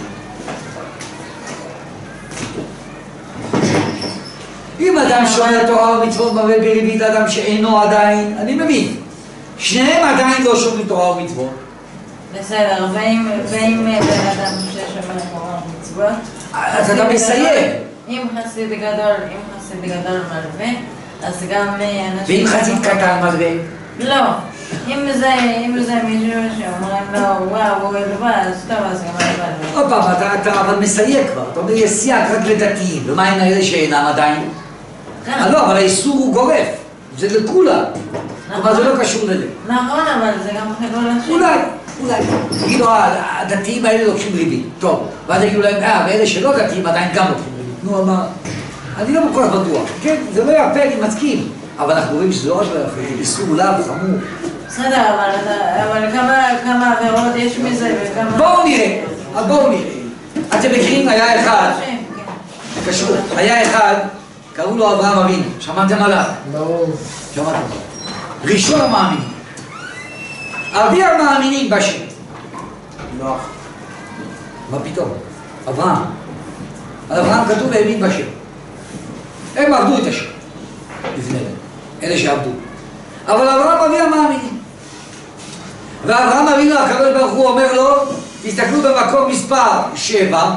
אם אדם שומר תורה ומצוות מלווה בריבית אדם שאינו עדיין, אני מבין. שניהם עדיין לא שומרים תורה ומצוות. בסדר, ואם ואם בן אדם ששומר תורה ומצוות, אז אתה מסיים. אם חסיד גדול, אם חסיד גדול מלווה, אז גם אנשים... ואם חסיד קטן מלווה? לא. אם זה, אם זה מישהו שאומרים לו, וואו, הוא הלווה, אז טוב, אז גם אני מלווה. עוד פעם, אתה, אתה אבל מסייג כבר. אתה אומר, יש סייג רק לדתיים. ומה עם האלה שאינם עדיין? כן. לא, אבל האיסור הוא גורף. זה לכולם. כלומר, זה לא קשור לזה. נכון, אבל זה גם חילול השם. אולי, אולי. כאילו, הדתיים האלה לוקחים ריבית. טוב. ואז יגידו להם, אה, ואלה שלא דתיים עדיין גם לוקחים ריבית. נו, אמר, אני לא כל כך בטוח. כן, זה לא יפה, אני מסכים. אבל אנחנו רואים שזה לא רק לא יפה, זה איסור לאו חמור. בסדר, אבל, אבל כמה, כמה עבירות יש מזה וכמה... בואו נראה, אז בואו נראה. אתם מכירים, היה אחד, כן. זה קשור, היה אחד, קראו לו אברהם אבינו, שמעתם עליו? ברור. שמעתם. ראשון המאמינים. אבי המאמינים בשם. נוח. מה פתאום? אברהם. על אברהם כתוב האמין בשם. הם עבדו את השם. לפני זה. אלה שעבדו. אבל אברהם אבי המאמינים. ואברהם אבינו הקדוש ברוך הוא אומר לו, תסתכלו במקום מספר שבע.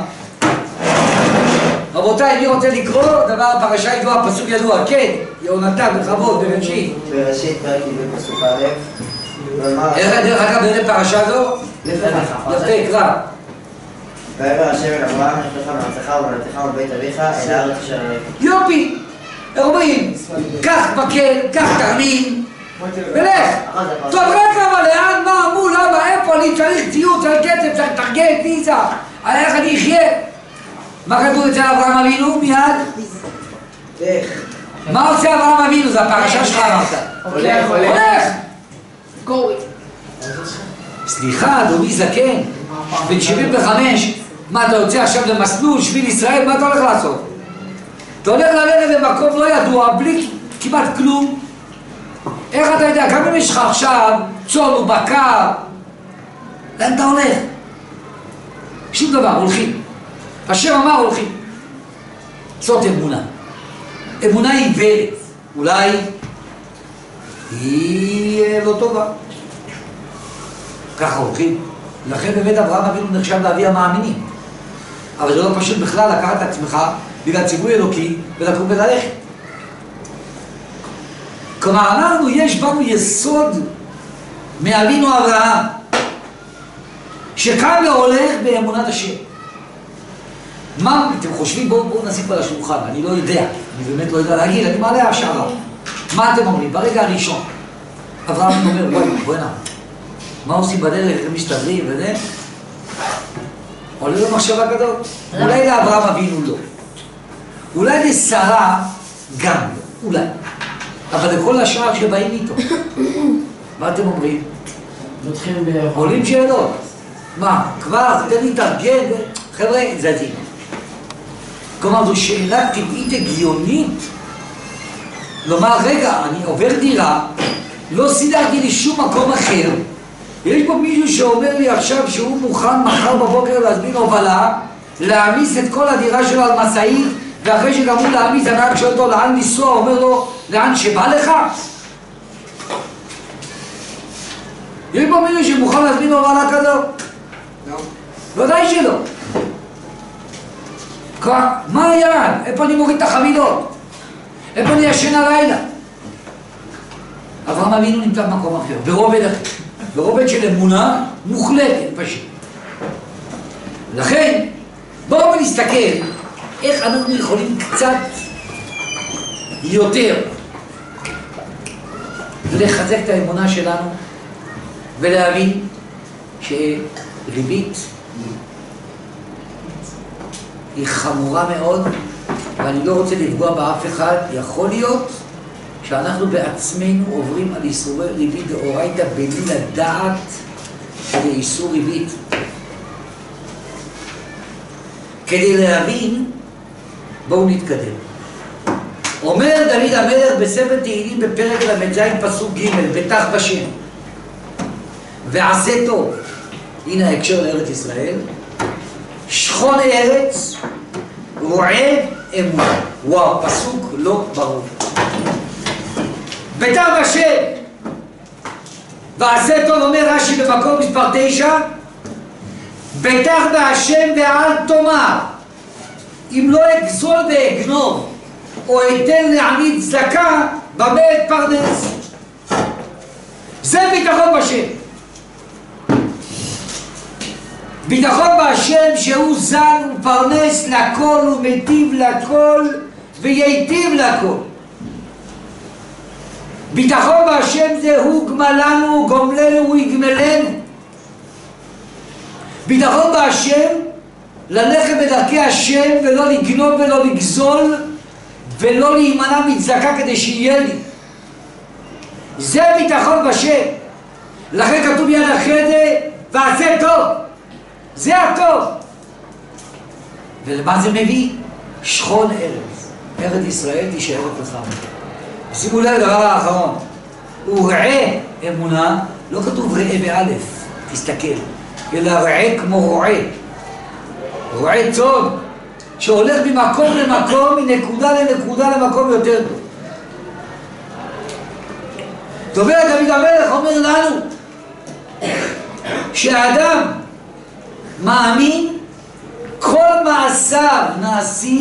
רבותיי, מי רוצה לקרוא? דבר הפרשה ידוע, פסוק ידוע. כן, יהונתן, בכבוד, בראשית. בראשית פרק י' פסוק א'. ואמר- איך דרך אגב, באיזה פרשה זו? לפניך. יפה, קרא. ויאמר השם אל אברהם, אשלך מארצך ומולדתך ומבית אביך אל הארץ אשר אראך. יופי! איך אומרים? קח מקל, קח תרמיל, ולך! טוב, רגע, אבל לאן, מה, מול, למה, איפה, אני צריך ציוד, צריך כסף, צריך לתרגל, ויזה, על איך אני אחיה? מה כתוב אצל אברהם אבינו מיד? לך. מה עושה אברהם אבינו? זה הפרשה שלך אמרת. הולך, הולך. הולך! סליחה, אדוני זקן, בן שבעים וחמש, מה אתה יוצא עכשיו למסלול, שביל ישראל, מה אתה הולך לעשות? אתה הולך ללכת במקום לא ידוע, בלי כמעט כלום. איך אתה יודע, גם אם יש לך עכשיו צאן או בקר, לאן אתה הולך? שום דבר, הולכים. השם אמר הולכים. זאת אמונה. אמונה היא עיוורת. אולי היא לא טובה. ככה הולכים. לכן באמת אברהם אבינו נחשב לאבי המאמינים. אבל זה לא פשוט בכלל לקחת את עצמך בגלל ציווי אלוקי ולקום וללכת. כלומר, אנחנו, יש בנו יסוד מאבינו אברהם, שקם והולך באמונת השם. מה אתם חושבים? בואו בוא נשים על השולחן, אני לא יודע, אני באמת לא יודע להגיד, אני מעלה השערה. מה אתם אומרים? ברגע הראשון, אברהם אומר, וואי, בואי נע, מה עושים בדרך, הם מסתדרים וזה? עולה לו מחשבה גדול. אולי לאברהם אבינו לא. אולי לשרה גם לא. אולי. אבל לכל השאר שבאים איתו. מה אתם אומרים? נותחים ב... עולים שאלות. מה? כבר, תן לי תרגל. חבר'ה, זזים. כלומר, זו שאלה טבעית הגיונית לומר, רגע, אני עובר דירה, לא סידרתי לי שום מקום אחר, יש פה מישהו שאומר לי עכשיו שהוא מוכן מחר בבוקר להזמין הובלה, להעמיס את כל הדירה שלו על משאית, ואחרי שגמרו להעמיס, הנהג שואל אותו לאן לנסוע, אומר לו, לאן שבא לך? יש פה מישהו שמוכן להזמין הובלה כזו? לא. ודאי שלא. מה היעד? איפה אני מוריד את החבילות? איפה אני ישן הלילה? אברהם אבינו נמצא במקום אחר, ברובד אחר. ברובד של אמונה מוחלטת פשוט. לכן, בואו נסתכל איך אנחנו יכולים קצת יותר לחזק את האמונה שלנו ולהבין שריבית היא חמורה מאוד, ואני לא רוצה לפגוע באף אחד. יכול להיות שאנחנו בעצמנו עוברים על איסורי ריבית דאורייתא בלי לדעת שזה איסור ריבית. כדי להבין, בואו נתקדם. אומר דוד המלך בספר תהילים בפרק למ"ז פסוק ג' בטח בשם ועשה טוב, הנה ההקשר לארץ ישראל, שכון ארץ רועה אמונה. וואו, פסוק לא ברור. בטח בשם ועשה טוב, אומר רש"י במקום מספר תשע, בטח בהשם ואל תאמר אם לא אגזול ואגנוב או אתן לעני צדקה במה אתפרנס. זה ביטחון בשם. ביטחון בהשם שהוא זן ופרנס לכל ומטיב לכל וייטיב לכל. ביטחון בהשם זה הוא גמלנו, גומלנו, הוא יגמלנו. ביטחון בהשם, ללכת בדרכי השם ולא לגנוב ולא לגזול ולא להימנע מצדקה כדי שיהיה לי. זה ביטחון בשם. לכן כתוב יד אחרי זה ועשה טוב. זה הטוב. ולמה זה מביא? שכון ארץ. ארץ ישראל תישאר לך. שימו לב לדבר האחרון. הוא רעה אמונה, לא כתוב רעה באלף, תסתכל, אלא רעה כמו רועה. רועה צאן, שהולך ממקום למקום, מנקודה לנקודה למקום יותר טוב. דובר דוד המלך אומר לנו שהאדם מאמין, כל מעשיו נעשים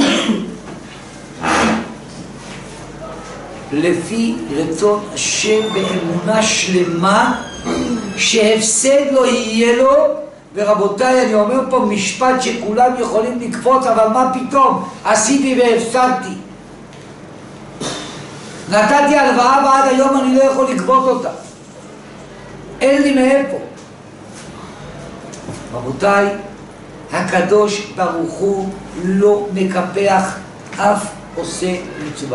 לפי רצון השם באמונה שלמה, שהפסד לא יהיה לו. ורבותיי, אני אומר פה משפט שכולם יכולים לקפוץ, אבל מה פתאום? עשיתי והפסדתי. נתתי הלוואה ועד היום אני לא יכול לגבות אותה. אין לי מאיפה. רבותיי, הקדוש ברוך הוא לא מקפח אף עושה מצווה,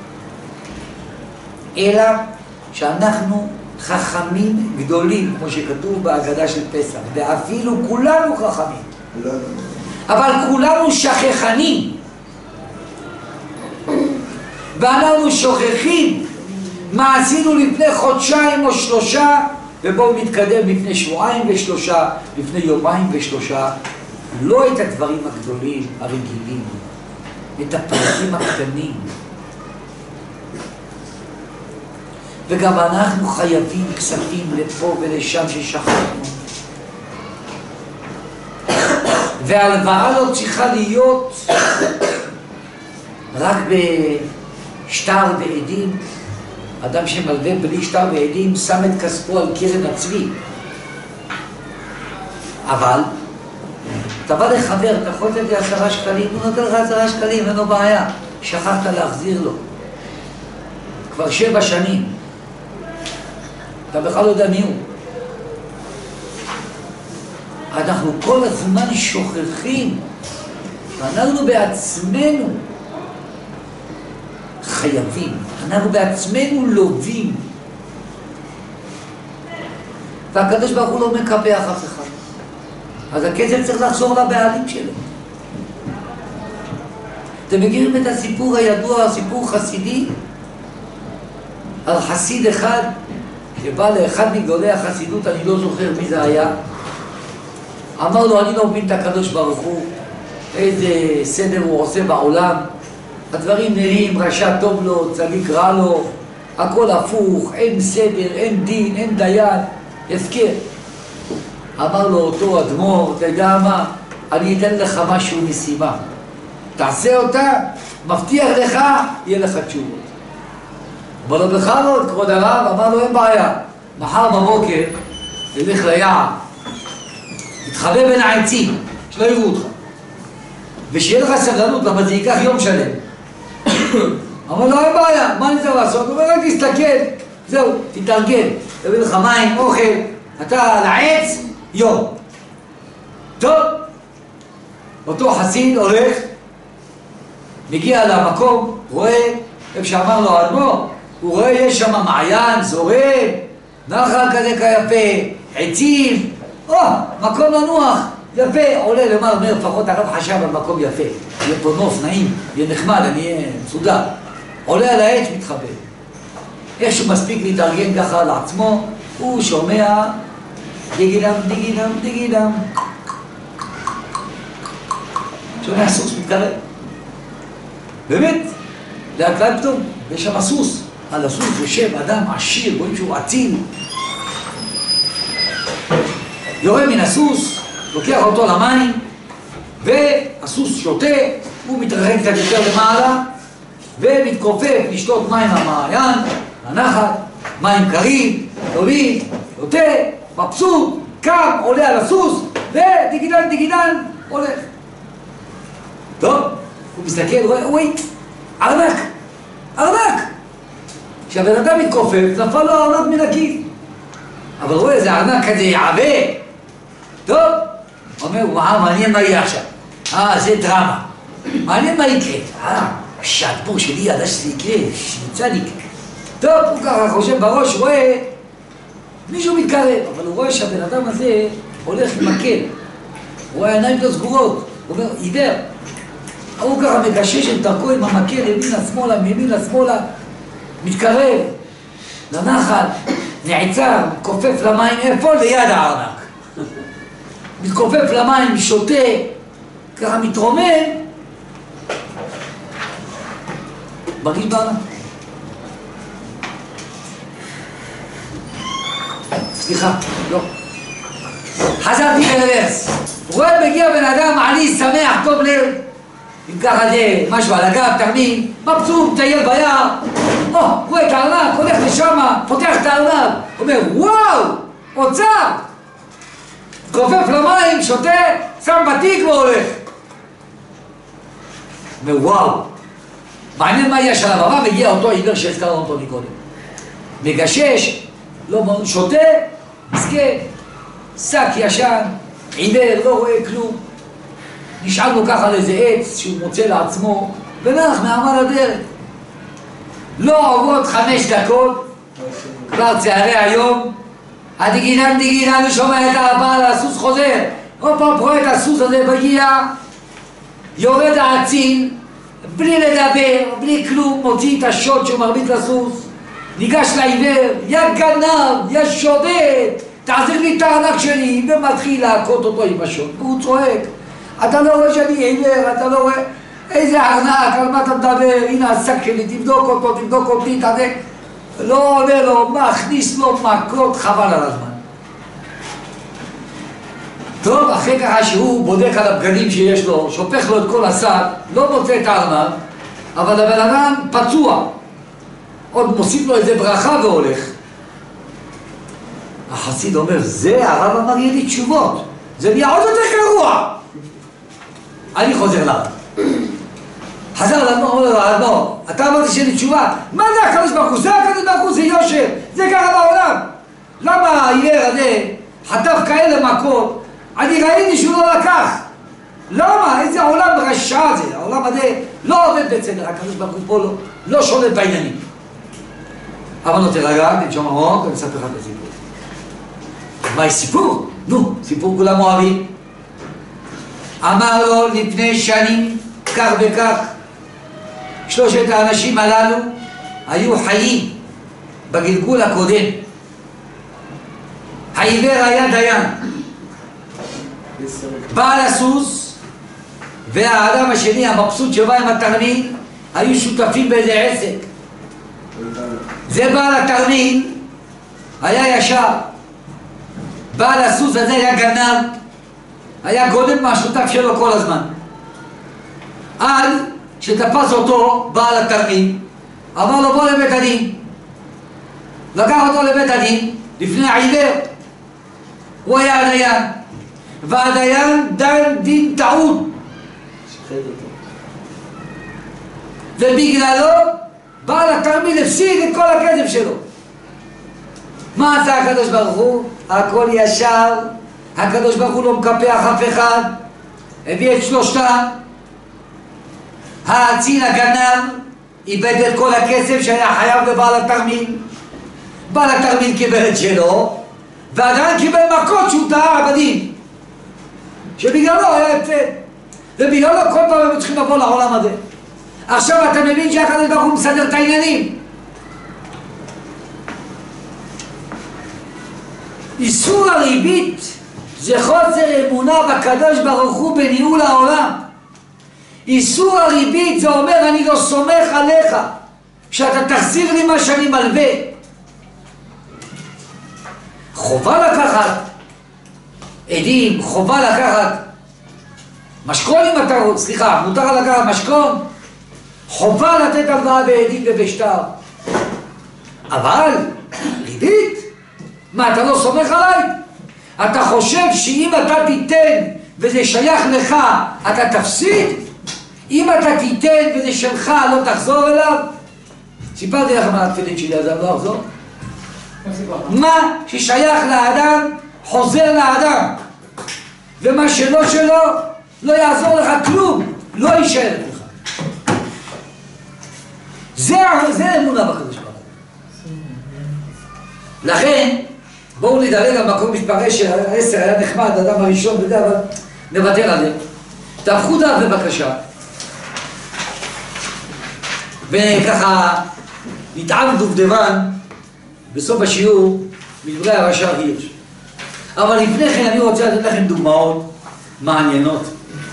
אלא שאנחנו חכמים גדולים, כמו שכתוב בהגדה של פסח, ואפילו כולנו חכמים, אבל כולנו שכחנים, ואנחנו שוכחים מה עשינו לפני חודשיים או שלושה, ובואו נתקדם לפני שבועיים ושלושה, לפני יומיים ושלושה, לא את הדברים הגדולים הרגילים, את הפרטים הקטנים. וגם אנחנו חייבים כספים לפה ולשם ששכחנו. וההלוואה לא צריכה להיות רק בשטר ועדים. אדם שמלווה בלי שטר ועדים שם את כספו על קרן הצבי. אבל אתה בא לחבר, אתה יכול לתת לי עשרה שקלים, הוא נותן לך עשרה שקלים, אין לו בעיה. שכחת להחזיר לו. כבר שבע שנים. אתה בכלל לא יודע מי הוא. אנחנו כל הזמן שוכחים שאנחנו בעצמנו חייבים, אנחנו בעצמנו לובים, והקדוש ברוך הוא לא מקפח אף אחד. אז הכסף צריך לחזור לבעלים שלו. אתם מכירים את הסיפור הידוע, הסיפור חסידי, על חסיד אחד שבא לאחד מגדולי החסידות, אני לא זוכר מי זה היה, אמר לו, אני לא מבין את הקדוש ברוך הוא, איזה סדר הוא עושה בעולם, הדברים נראים, רשע טוב לו, צדיק רע לו, הכל הפוך, אין סדר, אין דין, אין דיין, הפקר. אמר לו אותו אדמו"ר, אתה יודע מה, אני אתן לך משהו משימה, תעשה אותה, מבטיח לך, יהיה לך תשובות. אמר לו בכבוד, כבוד הרב, אמר לו אין בעיה, מחר בבוקר תלך ליער, תתחבא בין העצים, שלא יראו אותך, ושיהיה לך סבלנות, למה זה ייקח יום שלם. אמר לו אין בעיה, מה אני צריך לעשות? הוא אומר רק תסתכל, זהו, תתארגן, תביא לך מים, אוכל, אתה על העץ, יום. טוב, אותו חסיד הולך, מגיע למקום, רואה, איפה שאמר לו האדמו"ר, הוא רואה יש שם מעיין, זורם, נחל כזה כיפה, עצים, או, מקום לנוח, יפה, עולה למעלה, אומר, לפחות הרב חשב על מקום יפה, יהיה פה נוף, נעים, יהיה נחמד, אני אהיה מסודר. עולה על העץ, מתחבא. איך שהוא מספיק להתארגן ככה לעצמו, הוא שומע דיגידם, דיגידם, דיגידם. שומע סוס מתקרב. באמת, לאט פתאום, יש שם סוס. על הסוס יושב אדם עשיר, רואים שהוא אציל. יורה מן הסוס, לוקח אותו למים, והסוס שותה, הוא מתרחק קצת יותר למעלה, ומתכופף לשתות מים מהמעיין, הנחל, מים קרים, טובים, שותה, מבסוט, קם, עולה על הסוס, ודיגידן דיגידן, הולך. טוב, הוא מסתכל, רואה, וואי, ארנק, ארנק. כשהבן אדם מתכופף, נפל לו ארנק מן הכיס. אבל רואה, איזה ארנק כזה יעבה. טוב, אומר, וואו, מעניין מה יהיה עכשיו. אה, זה דרמה. מעניין מה יקרה. אה, שהדבור שלי ידע שזה יקרה, שנמצא לי. טוב, הוא ככה חושב בראש, רואה, מישהו מתקרב, אבל הוא רואה שהבן אדם הזה הולך עם מקל. הוא רואה עיניים לא סגורות, הוא אומר, עיוור. הוא ככה מגשש את דרכו עם המקל, ימינה שמאלה, מימין לשמאלה, מתקרב לנחל, נעצר, מתכופף למים, איפה? ליד הארנק. מתכופף למים, שותה, ככה מתרומם, מרגיש בארנק. סליחה, לא. חזרתי לרוורס. רואה מגיע בן אדם עלי, שמח, טוב לב. אם ככה זה משהו על הגב, תרמיל, מבסוט, מטייל ביער. או, רואה את הארנק, הולך לשם, פותח את הארנק. אומר, וואו, אוצר. כופף למים, שותה, שם בתיק והולך. אומר, וואו. מעניין מה יהיה השלב הבא, מגיע אותו עיוור שהזכרנו אותו מקודם. מגשש, לא שותה, מסכן, שק ישן, עיוור, לא רואה כלום. נשאל לו ככה על איזה עץ שהוא מוצא לעצמו, ונח מעמל הדרך. לא עוברות חמש דקות, כבר צהרי היום, הדיגינן דיגינן, הוא שומע את הבעל, הסוס חוזר. עוד פעם רואה את הסוס הזה מגיע, יורד העציל, בלי לדבר, בלי כלום, מוציא את השוט שהוא מרביץ לסוס, ניגש לעיוור, יא גנב, יא שודד, תעזיר לי את הארנק שלי, ומתחיל להכות אותו עם השוט, והוא צועק, אתה לא רואה שאני עיוור, אתה לא רואה איזה ארנק, על מה אתה מדבר, הנה השק שלי, תבדוק אותו, תבדוק אותי, תעזק, לא עונה לו, מכניס לו מכות, חבל על הזמן. טוב, אחרי ככה שהוא בודק על הבגדים שיש לו, שופך לו את כל השק, לא מוצא את הארנק, אבל הבן אדם פצוע, עוד מוסיף לו איזה ברכה והולך. החסיד אומר, זה הרב אמר יהיה לי תשובות, זה נהיה עוד יותר גרוע. אני חוזר לה. חזר לאדמו"ר, אומר לו, האדמו"ר, אתה אמרת שיהיה לי תשובה, מה זה הקדוש ברוך הוא? זה הקדוש ברוך הוא, זה יושר, זה ככה בעולם. למה העיוור הזה חטף כאלה מכות? אני ראיתי שהוא לא לקח. למה? איזה עולם רשע זה, העולם הזה לא עובד בצדק, הקדוש ברוך הוא פה לא, לא שולט בעניינים. אבל לא תרגע, תנשום עמוק, אני אספר לך את הסיפור. מה יש סיפור? נו, סיפור כולם אוהבים. אמר לו לפני שנים, כך וכך, שלושת האנשים הללו היו חיים בגלגול הקודם. העיוור היה דיין. בעל הסוס והאדם השני, המבסוט שבא עם התרמיל, היו שותפים באיזה עסק. זה בעל התרמיל היה ישר. בעל הסוס הזה היה גנב, היה גונב מהשותף שלו כל הזמן. עד שתפס אותו בעל התרמיל, אמר לו בוא לבית הדין. לקח אותו לבית הדין לפני העיוור. הוא היה הדיין, והדיין דן דין טעות, ובגללו בעל התרמיל הפסיד את כל הכסף שלו. מה עשה הקדוש ברוך הוא? הכל ישר. הקדוש ברוך הוא לא מקפח אף אחד. הביא את שלושתם. האציל הגנב איבד את כל הכסף שהיה חייב לבעל התרמיל. בעל התרמיל קיבל את שלו, ועדיין קיבל מכות שהוא טעה בדין, שבגללו היה הפסד, ובגללו כל פעם הם צריכים לבוא לעולם הזה. עכשיו אתה מבין שהקדוש ברוך הוא מסדר את העניינים. איסור הריבית זה חוסר אמונה בקדוש ברוך הוא בניהול העולם. איסור הריבית זה אומר אני לא סומך עליך שאתה תחזיר לי מה שאני מלווה. חובה לקחת עדים, חובה לקחת משכון אם אתה רוצה, סליחה, מותר לקחת משכון, חובה לתת הלוואה בעדים ובשטר. אבל ריבית? מה, אתה לא סומך עליי? אתה חושב שאם אתה תיתן וזה שייך לך, אתה תפסיד? אם אתה תיתן וזה שלך, לא תחזור אליו? סיפרתי לכם על התפילין שלי, אז אני לא אחזור. מה ששייך לאדם חוזר לאדם, ומה שלא שלו לא יעזור לך כלום, לא יישאר לך. זה, זה אמונה בקדוש ברוך הוא. לכן בואו נדלג על מקום מספר עשר, היה נחמד, אדם הראשון וזה, אבל נוותר על זה. תהפכו דף בבקשה, וככה נטעם דובדבן בסוף השיעור מדברי הרש"ר הירש. אבל לפני כן אני רוצה לתת לכם דוגמאות מעניינות,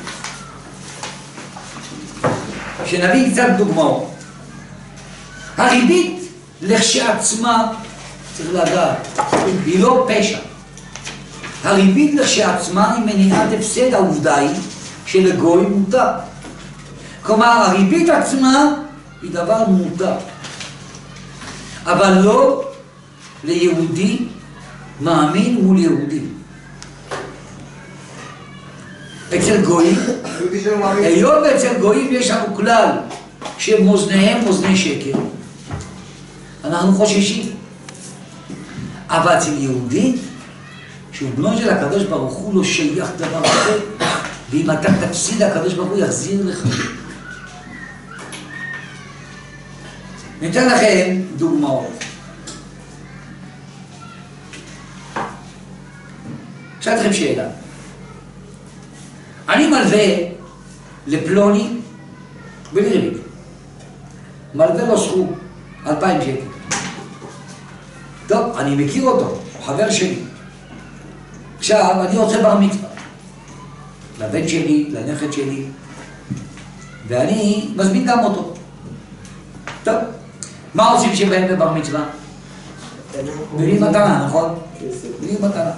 שנביא קצת דוגמאות. הריבית לכשעצמה, צריך לדעת, היא לא פשע. הריבית לכשעצמה היא מניעת הפסד. העובדה היא שלגוי מותר. כלומר הריבית עצמה היא דבר מותר, אבל לא ליהודי מאמין מול יהודי. אצל גויים, היות ואצל גויים יש לנו כלל שמאזניהם מאזני שקר, אנחנו חוששים. אבל אצל יהודי שהוא בנו של הקדוש ברוך הוא לא שייך דבר כזה, ואם אתה תפסיד הקדוש ברוך הוא יחזיר לך. ניתן לכם דוגמאות. אשאל אתכם שאלה. אני מלווה לפלוני בלי ריבית, מלווה לו סכום אלפיים שקל. טוב, אני מכיר אותו, הוא חבר שלי. עכשיו אני רוצה בר מצווה לבן שלי, לנכד שלי, ואני מזמין גם אותו. טוב, מה עושים שבהם בבר מצווה? בלי מתנה, נכון? בלי מתנה.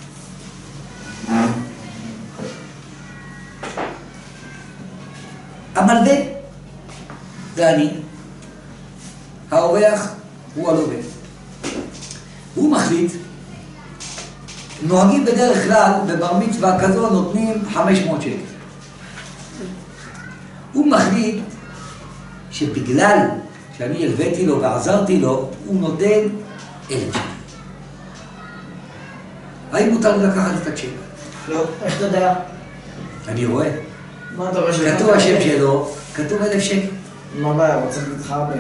המלווה זה אני, האורח הוא הלווה. הוא מחליט, נוהגים בדרך כלל בבר מצווה כזו נותנים חמש מאות שקל. הוא מחליט שבגלל שאני הלוויתי לו ועזרתי לו, הוא נותן אלף שקל. האם מותר לקחת את הצ'ק? לא, איך אתה יודע? אני רואה. מה אתה רואה שלך? כתוב השם שלו, כתוב אלף שקל. מה הבעיה? הוא רוצה להגיד לך הרבה.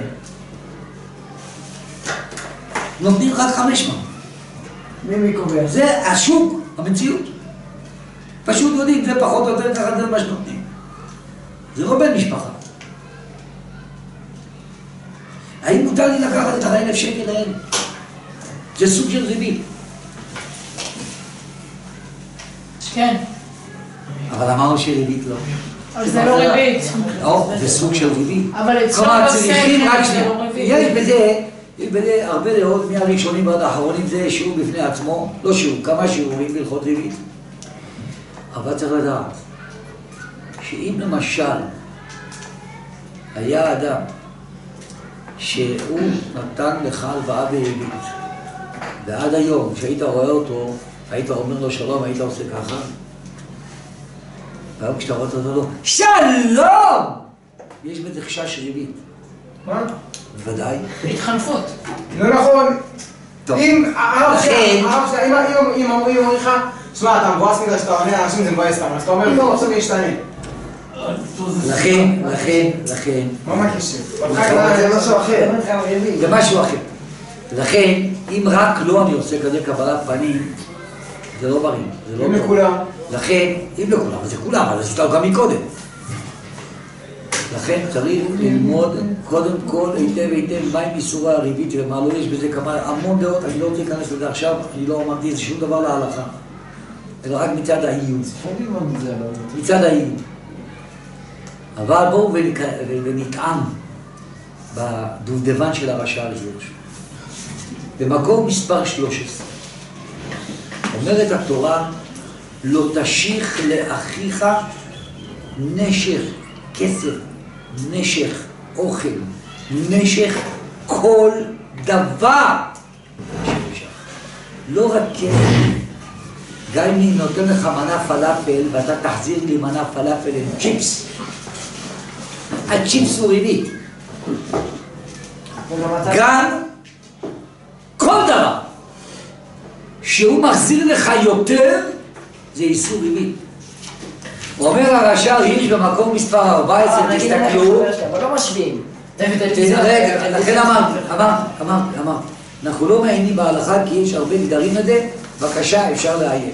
נותנים רק חמש מאות. מי מי קובע? זה השוק, המציאות. פשוט יודעים, זה פחות או יותר ככה, זה מה שנותנים. זה לא בן משפחה. האם מותר לי לקחת את אלף שקל האלה? זה סוג של ריבית. כן. אבל אמרנו שריבית לא. אבל זה לא ריבית. לא, זה סוג של ריבית. אבל אצלו כלומר, בספר צריכים רק זה שנייה. לא ריבית. יש בזה, יש בזה הרבה דעות מהראשונים ועד האחרונים, זה שיעור בפני עצמו, לא שיעור, כמה שיעורים בהלכות ריבית. אבל צריך לדעת, שאם למשל היה אדם שהוא נתן לך הלוואה בריבית, ועד היום, כשהיית רואה אותו, היית אומר לו שלום, היית עושה ככה, והיום כשאתה רואה אותו לא, שלום! יש בזה חשש ריבית. מה? בוודאי. התחנפות. לא נכון. טוב. אם הרב לכן- שלה, הרב שלה, אם- אם- אם אומרים לך, שמע, אתה מבואס מזה שאתה עונה, אנשים זה מבאס אותם, אז אתה אומר, טוב, עכשיו זה ישתנה. לכן, לכן, לכן, מה הקשר? זה משהו אחר. זה משהו אחר. לכן, אם רק לא אני עושה כזה קבלת פנים, זה לא בריא, זה לא אם טוב. לכולם. לכן, אם לכולם, זה כולם, אבל זה גם מקודם. לכן צריך ללמוד קודם כל היטב היטב מהם איסורי הריבית ומה לא, יש בזה כמה, המון דעות, אני לא רוצה להיכנס לזה עכשיו, אני לא אמרתי איזה שום דבר להלכה, אלא רק מצד העיון. מצד העיון. אבל בואו ונטעם בדובדבן של הרשע על הירש. במקום מספר שלוש עשרה. אומרת התורה, לא תשיך לאחיך נשך כסף, נשך אוכל, נשך כל דבר. לא רק כסף. גם אם אני נותן לך מנה פלאפל ואתה תחזיר לי מנה פלאפל עם צ'יפס. הצ'יפס הוא ריבית. גם כל דבר שהוא מחזיר לך יותר זה איסור ריבית. אומר הרש"ר הירש במקום מספר ארבע עשרה, תסתכלו. אבל לא משווים. רגע, לכן אמרתי, אמרתי, אמרתי, אמרתי. אנחנו לא מעיינים בהלכה כי יש הרבה גדרים לזה, בבקשה אפשר לעיין.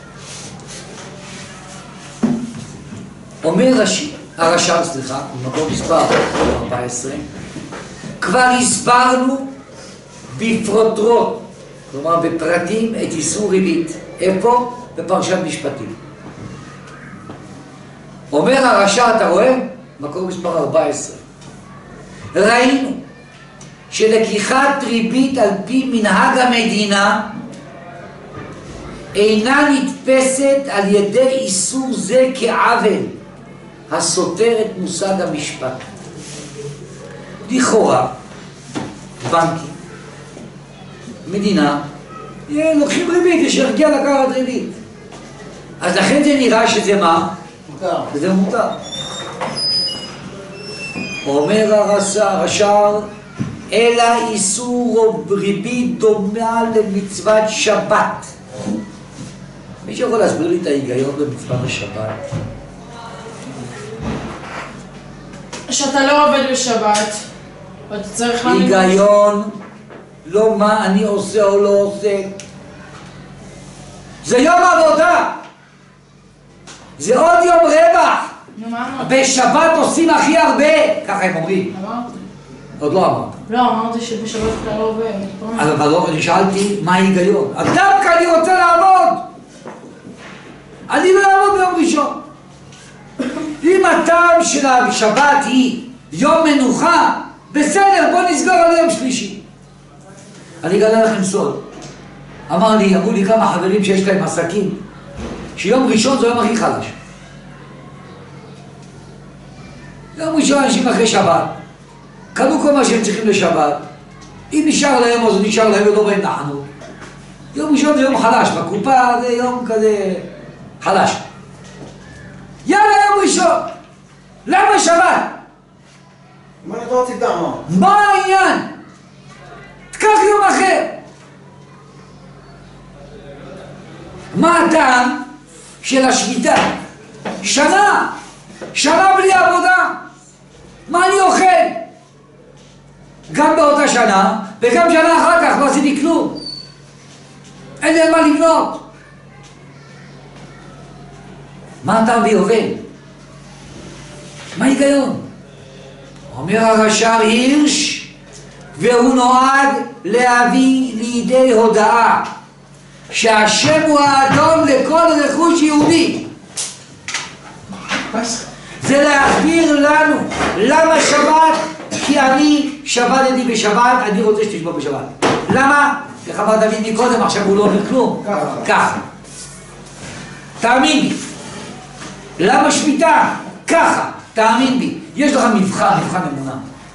אומר הרש"ר, סליחה, במקום מספר ארבע עשרה, כבר הסברנו בפרוטרוט, כלומר בפרטים, את איסור ריבית. איפה? בפרשת משפטים. אומר הרש"ר, אתה רואה? מקום מספר ארבע עשרה. ראינו שלקיחת ריבית על פי מנהג המדינה אינה נתפסת על ידי איסור זה כעוול הסותר את מושג המשפט. לכאורה, בנקים, מדינה, לוקחים ריבית, יש הרגיע לקחת ריבית. אז לכן זה נראה שזה מה? מותר. זה מותר. אומר הרש"ר, אלא איסור ריבית דומה למצוות שבת. מי שיכול להסביר לי את ההיגיון במצוות השבת? שאתה לא עובד בשבת, ואתה צריך להאמין. היגיון, לא מה אני עושה או לא עושה. זה יום עבודה. זה עוד יום רווח. נו, מה אמרת? בשבת עושים הכי הרבה, ככה הם אומרים. אמרתי. עוד לא אמרת. לא, אמרתי שבשבת אתה לא עובד. אבל לא, אני שאלתי מה ההיגיון. אז דווקא אני רוצה לעבוד. אני לא אעבוד ביום ראשון. אם הטעם של השבת היא יום מנוחה, בסדר, בוא נסגור על יום שלישי. אני אגלה לכם סוד. אמר לי, אמרו לי כמה חברים שיש להם עסקים, שיום ראשון זה היום הכי חלש. יום ראשון אנשים אחרי שבת, קנו כל מה שהם צריכים לשבת, אם נשאר להם אז נשאר להם ולא בהם נחנו. יום ראשון זה יום חלש, בקופה זה יום כזה חלש. יאללה יום ראשון, למה שבת? מה אתה רוצה לדעת? מה העניין? תקח יום אחר. מה הטעם של השביתה? שנה, שנה בלי עבודה. מה אני אוכל? גם באותה שנה וגם שנה אחר כך לא עשיתי כלום. אין להם מה לבנות. מה הטעם ביובל? מה ההיגיון? אומר הרש"ר הירש, והוא נועד להביא לידי הודעה שהשם הוא האדון לכל רכוש יהודי. זה להסביר לנו למה שבת, כי אני שבתתי בשבת, אני רוצה שתשבות בשבת. למה? איך אמר דוד לי קודם, עכשיו הוא לא אומר כלום. ככה. תאמין בי. למה שמיטה? ככה. תאמין בי. יש לך מבחן, מבחן אמונה.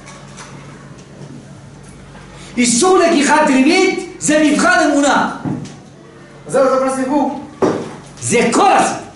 איסור לקיחת ריבית זה מבחן אמונה. זהו, זה כל הסיפור. זה כל הסיפור.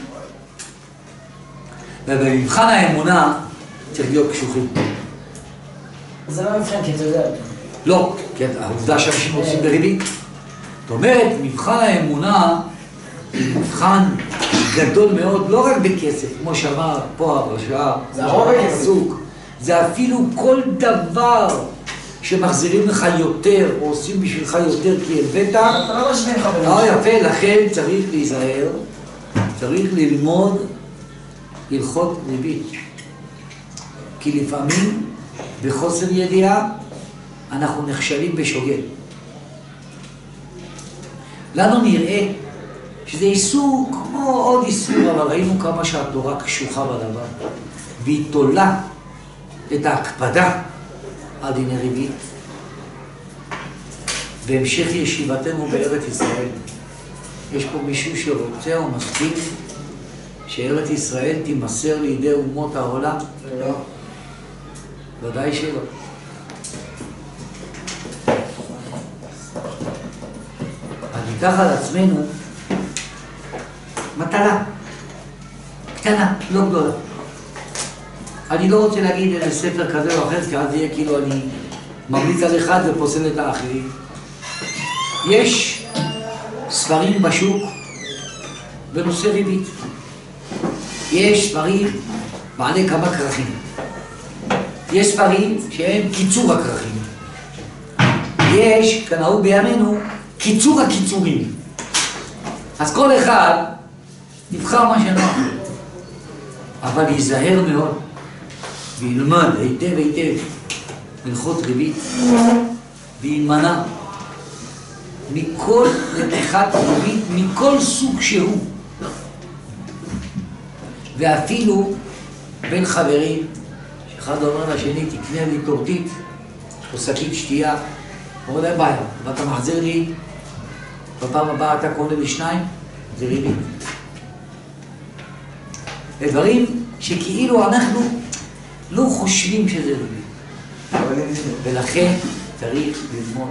ובמבחן האמונה צריך להיות קשוחים. זה לא מבחן, כי אתה יודע. לא, כי העובדה שאנשים עושים בריבית. זאת אומרת, מבחן האמונה הוא מבחן גדול מאוד, לא רק בכסף, כמו שאמר פה הרש"ר, זה הרוב בכסף. זה אפילו כל דבר שמחזירים לך יותר, או עושים בשבילך יותר כי הבאת. אתה לא משווים לך בלב. לא יפה, לכן צריך להיזהר, צריך ללמוד הלכות ריבית. כי לפעמים, בחוסר ידיעה, אנחנו נכשלים בשוגג. לנו נראה שזה איסור כמו עוד איסור, אבל ראינו כמה שהתורה קשוחה בדבר, והיא תולה את ההקפדה על דיני ריבית. בהמשך ישיבתנו בארץ ישראל, יש פה מישהו שרוצה או מסכים שארץ ישראל תימסר לידי אומות העולם? לא. ודאי שלא. אז ניקח על עצמנו מטלה קטנה, לא גדולה. אני לא רוצה להגיד איזה ספר כזה או אחר, כי אז יהיה כאילו אני ממליץ על אחד ופוסל את האחרים. יש ספרים בשוק בנושא ריבית. יש ספרים בעלי כמה כרכים. יש ספרים שהם קיצור הכרכים. יש, כנהוג בימינו, קיצור הקיצורים. אז כל אחד נבחר מה שנוח. אבל ייזהר מאוד וילמד היטב היטב הלכות ריבית ויימנע מכל לקיחת ריבית מכל סוג שהוא, ואפילו בין חברים שאחד אומר לשני תקנה לי טורטית או שקית שתייה, אומר להם בעיה, ואתה מחזיר לי בפעם הבאה אתה קונה לי שניים, זה ריבית. דברים שכאילו אנחנו לא חושבים שזה ריבית, ולכן צריך ללמוד,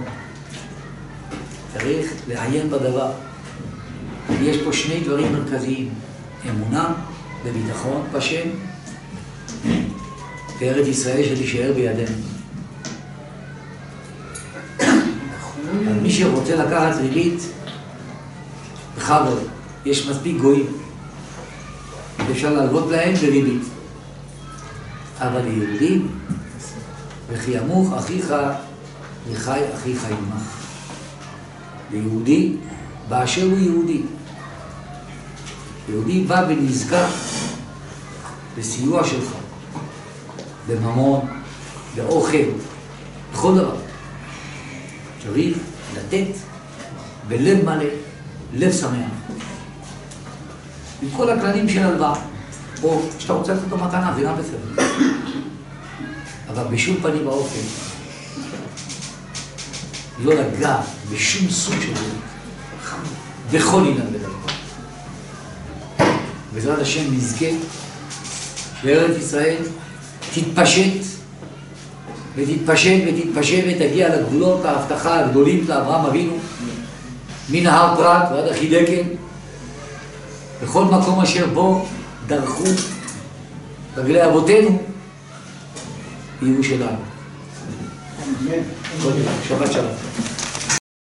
צריך לעיין בדבר. יש פה שני דברים מרכזיים, אמונה וביטחון בשם, וארץ ישראל שתישאר בידינו. מי שרוצה לקחת ריבית, בכבוד, יש מספיק גויים. אפשר להלוות להם בריבית. אבל ליהודים, וכי ימוך אחיך וחי אחיך עמך. ליהודי, באשר הוא יהודי. יהודי בא ונזכר בסיוע שלך, בממון, באוכל, בכל דבר. צריך לתת בלב מלא, לב שמח. עם כל הכללים של הלוואה, או שאתה רוצה לתת אותו מתנה, זה גם בסדר. אבל בשום פנים באופן, לא לגע בשום סוג של זה, בכל עניין בדבר. בעזרת השם נזכה שארץ ישראל תתפשט, ותתפשט ותתפשט ותגיע לגבולות ההבטחה הגדולים לאברהם אבינו, מנהר פרת ועד החידקל, בכל מקום אשר בו דרכו רגלי אבותינו, יהיו שלנו. שבת שלום.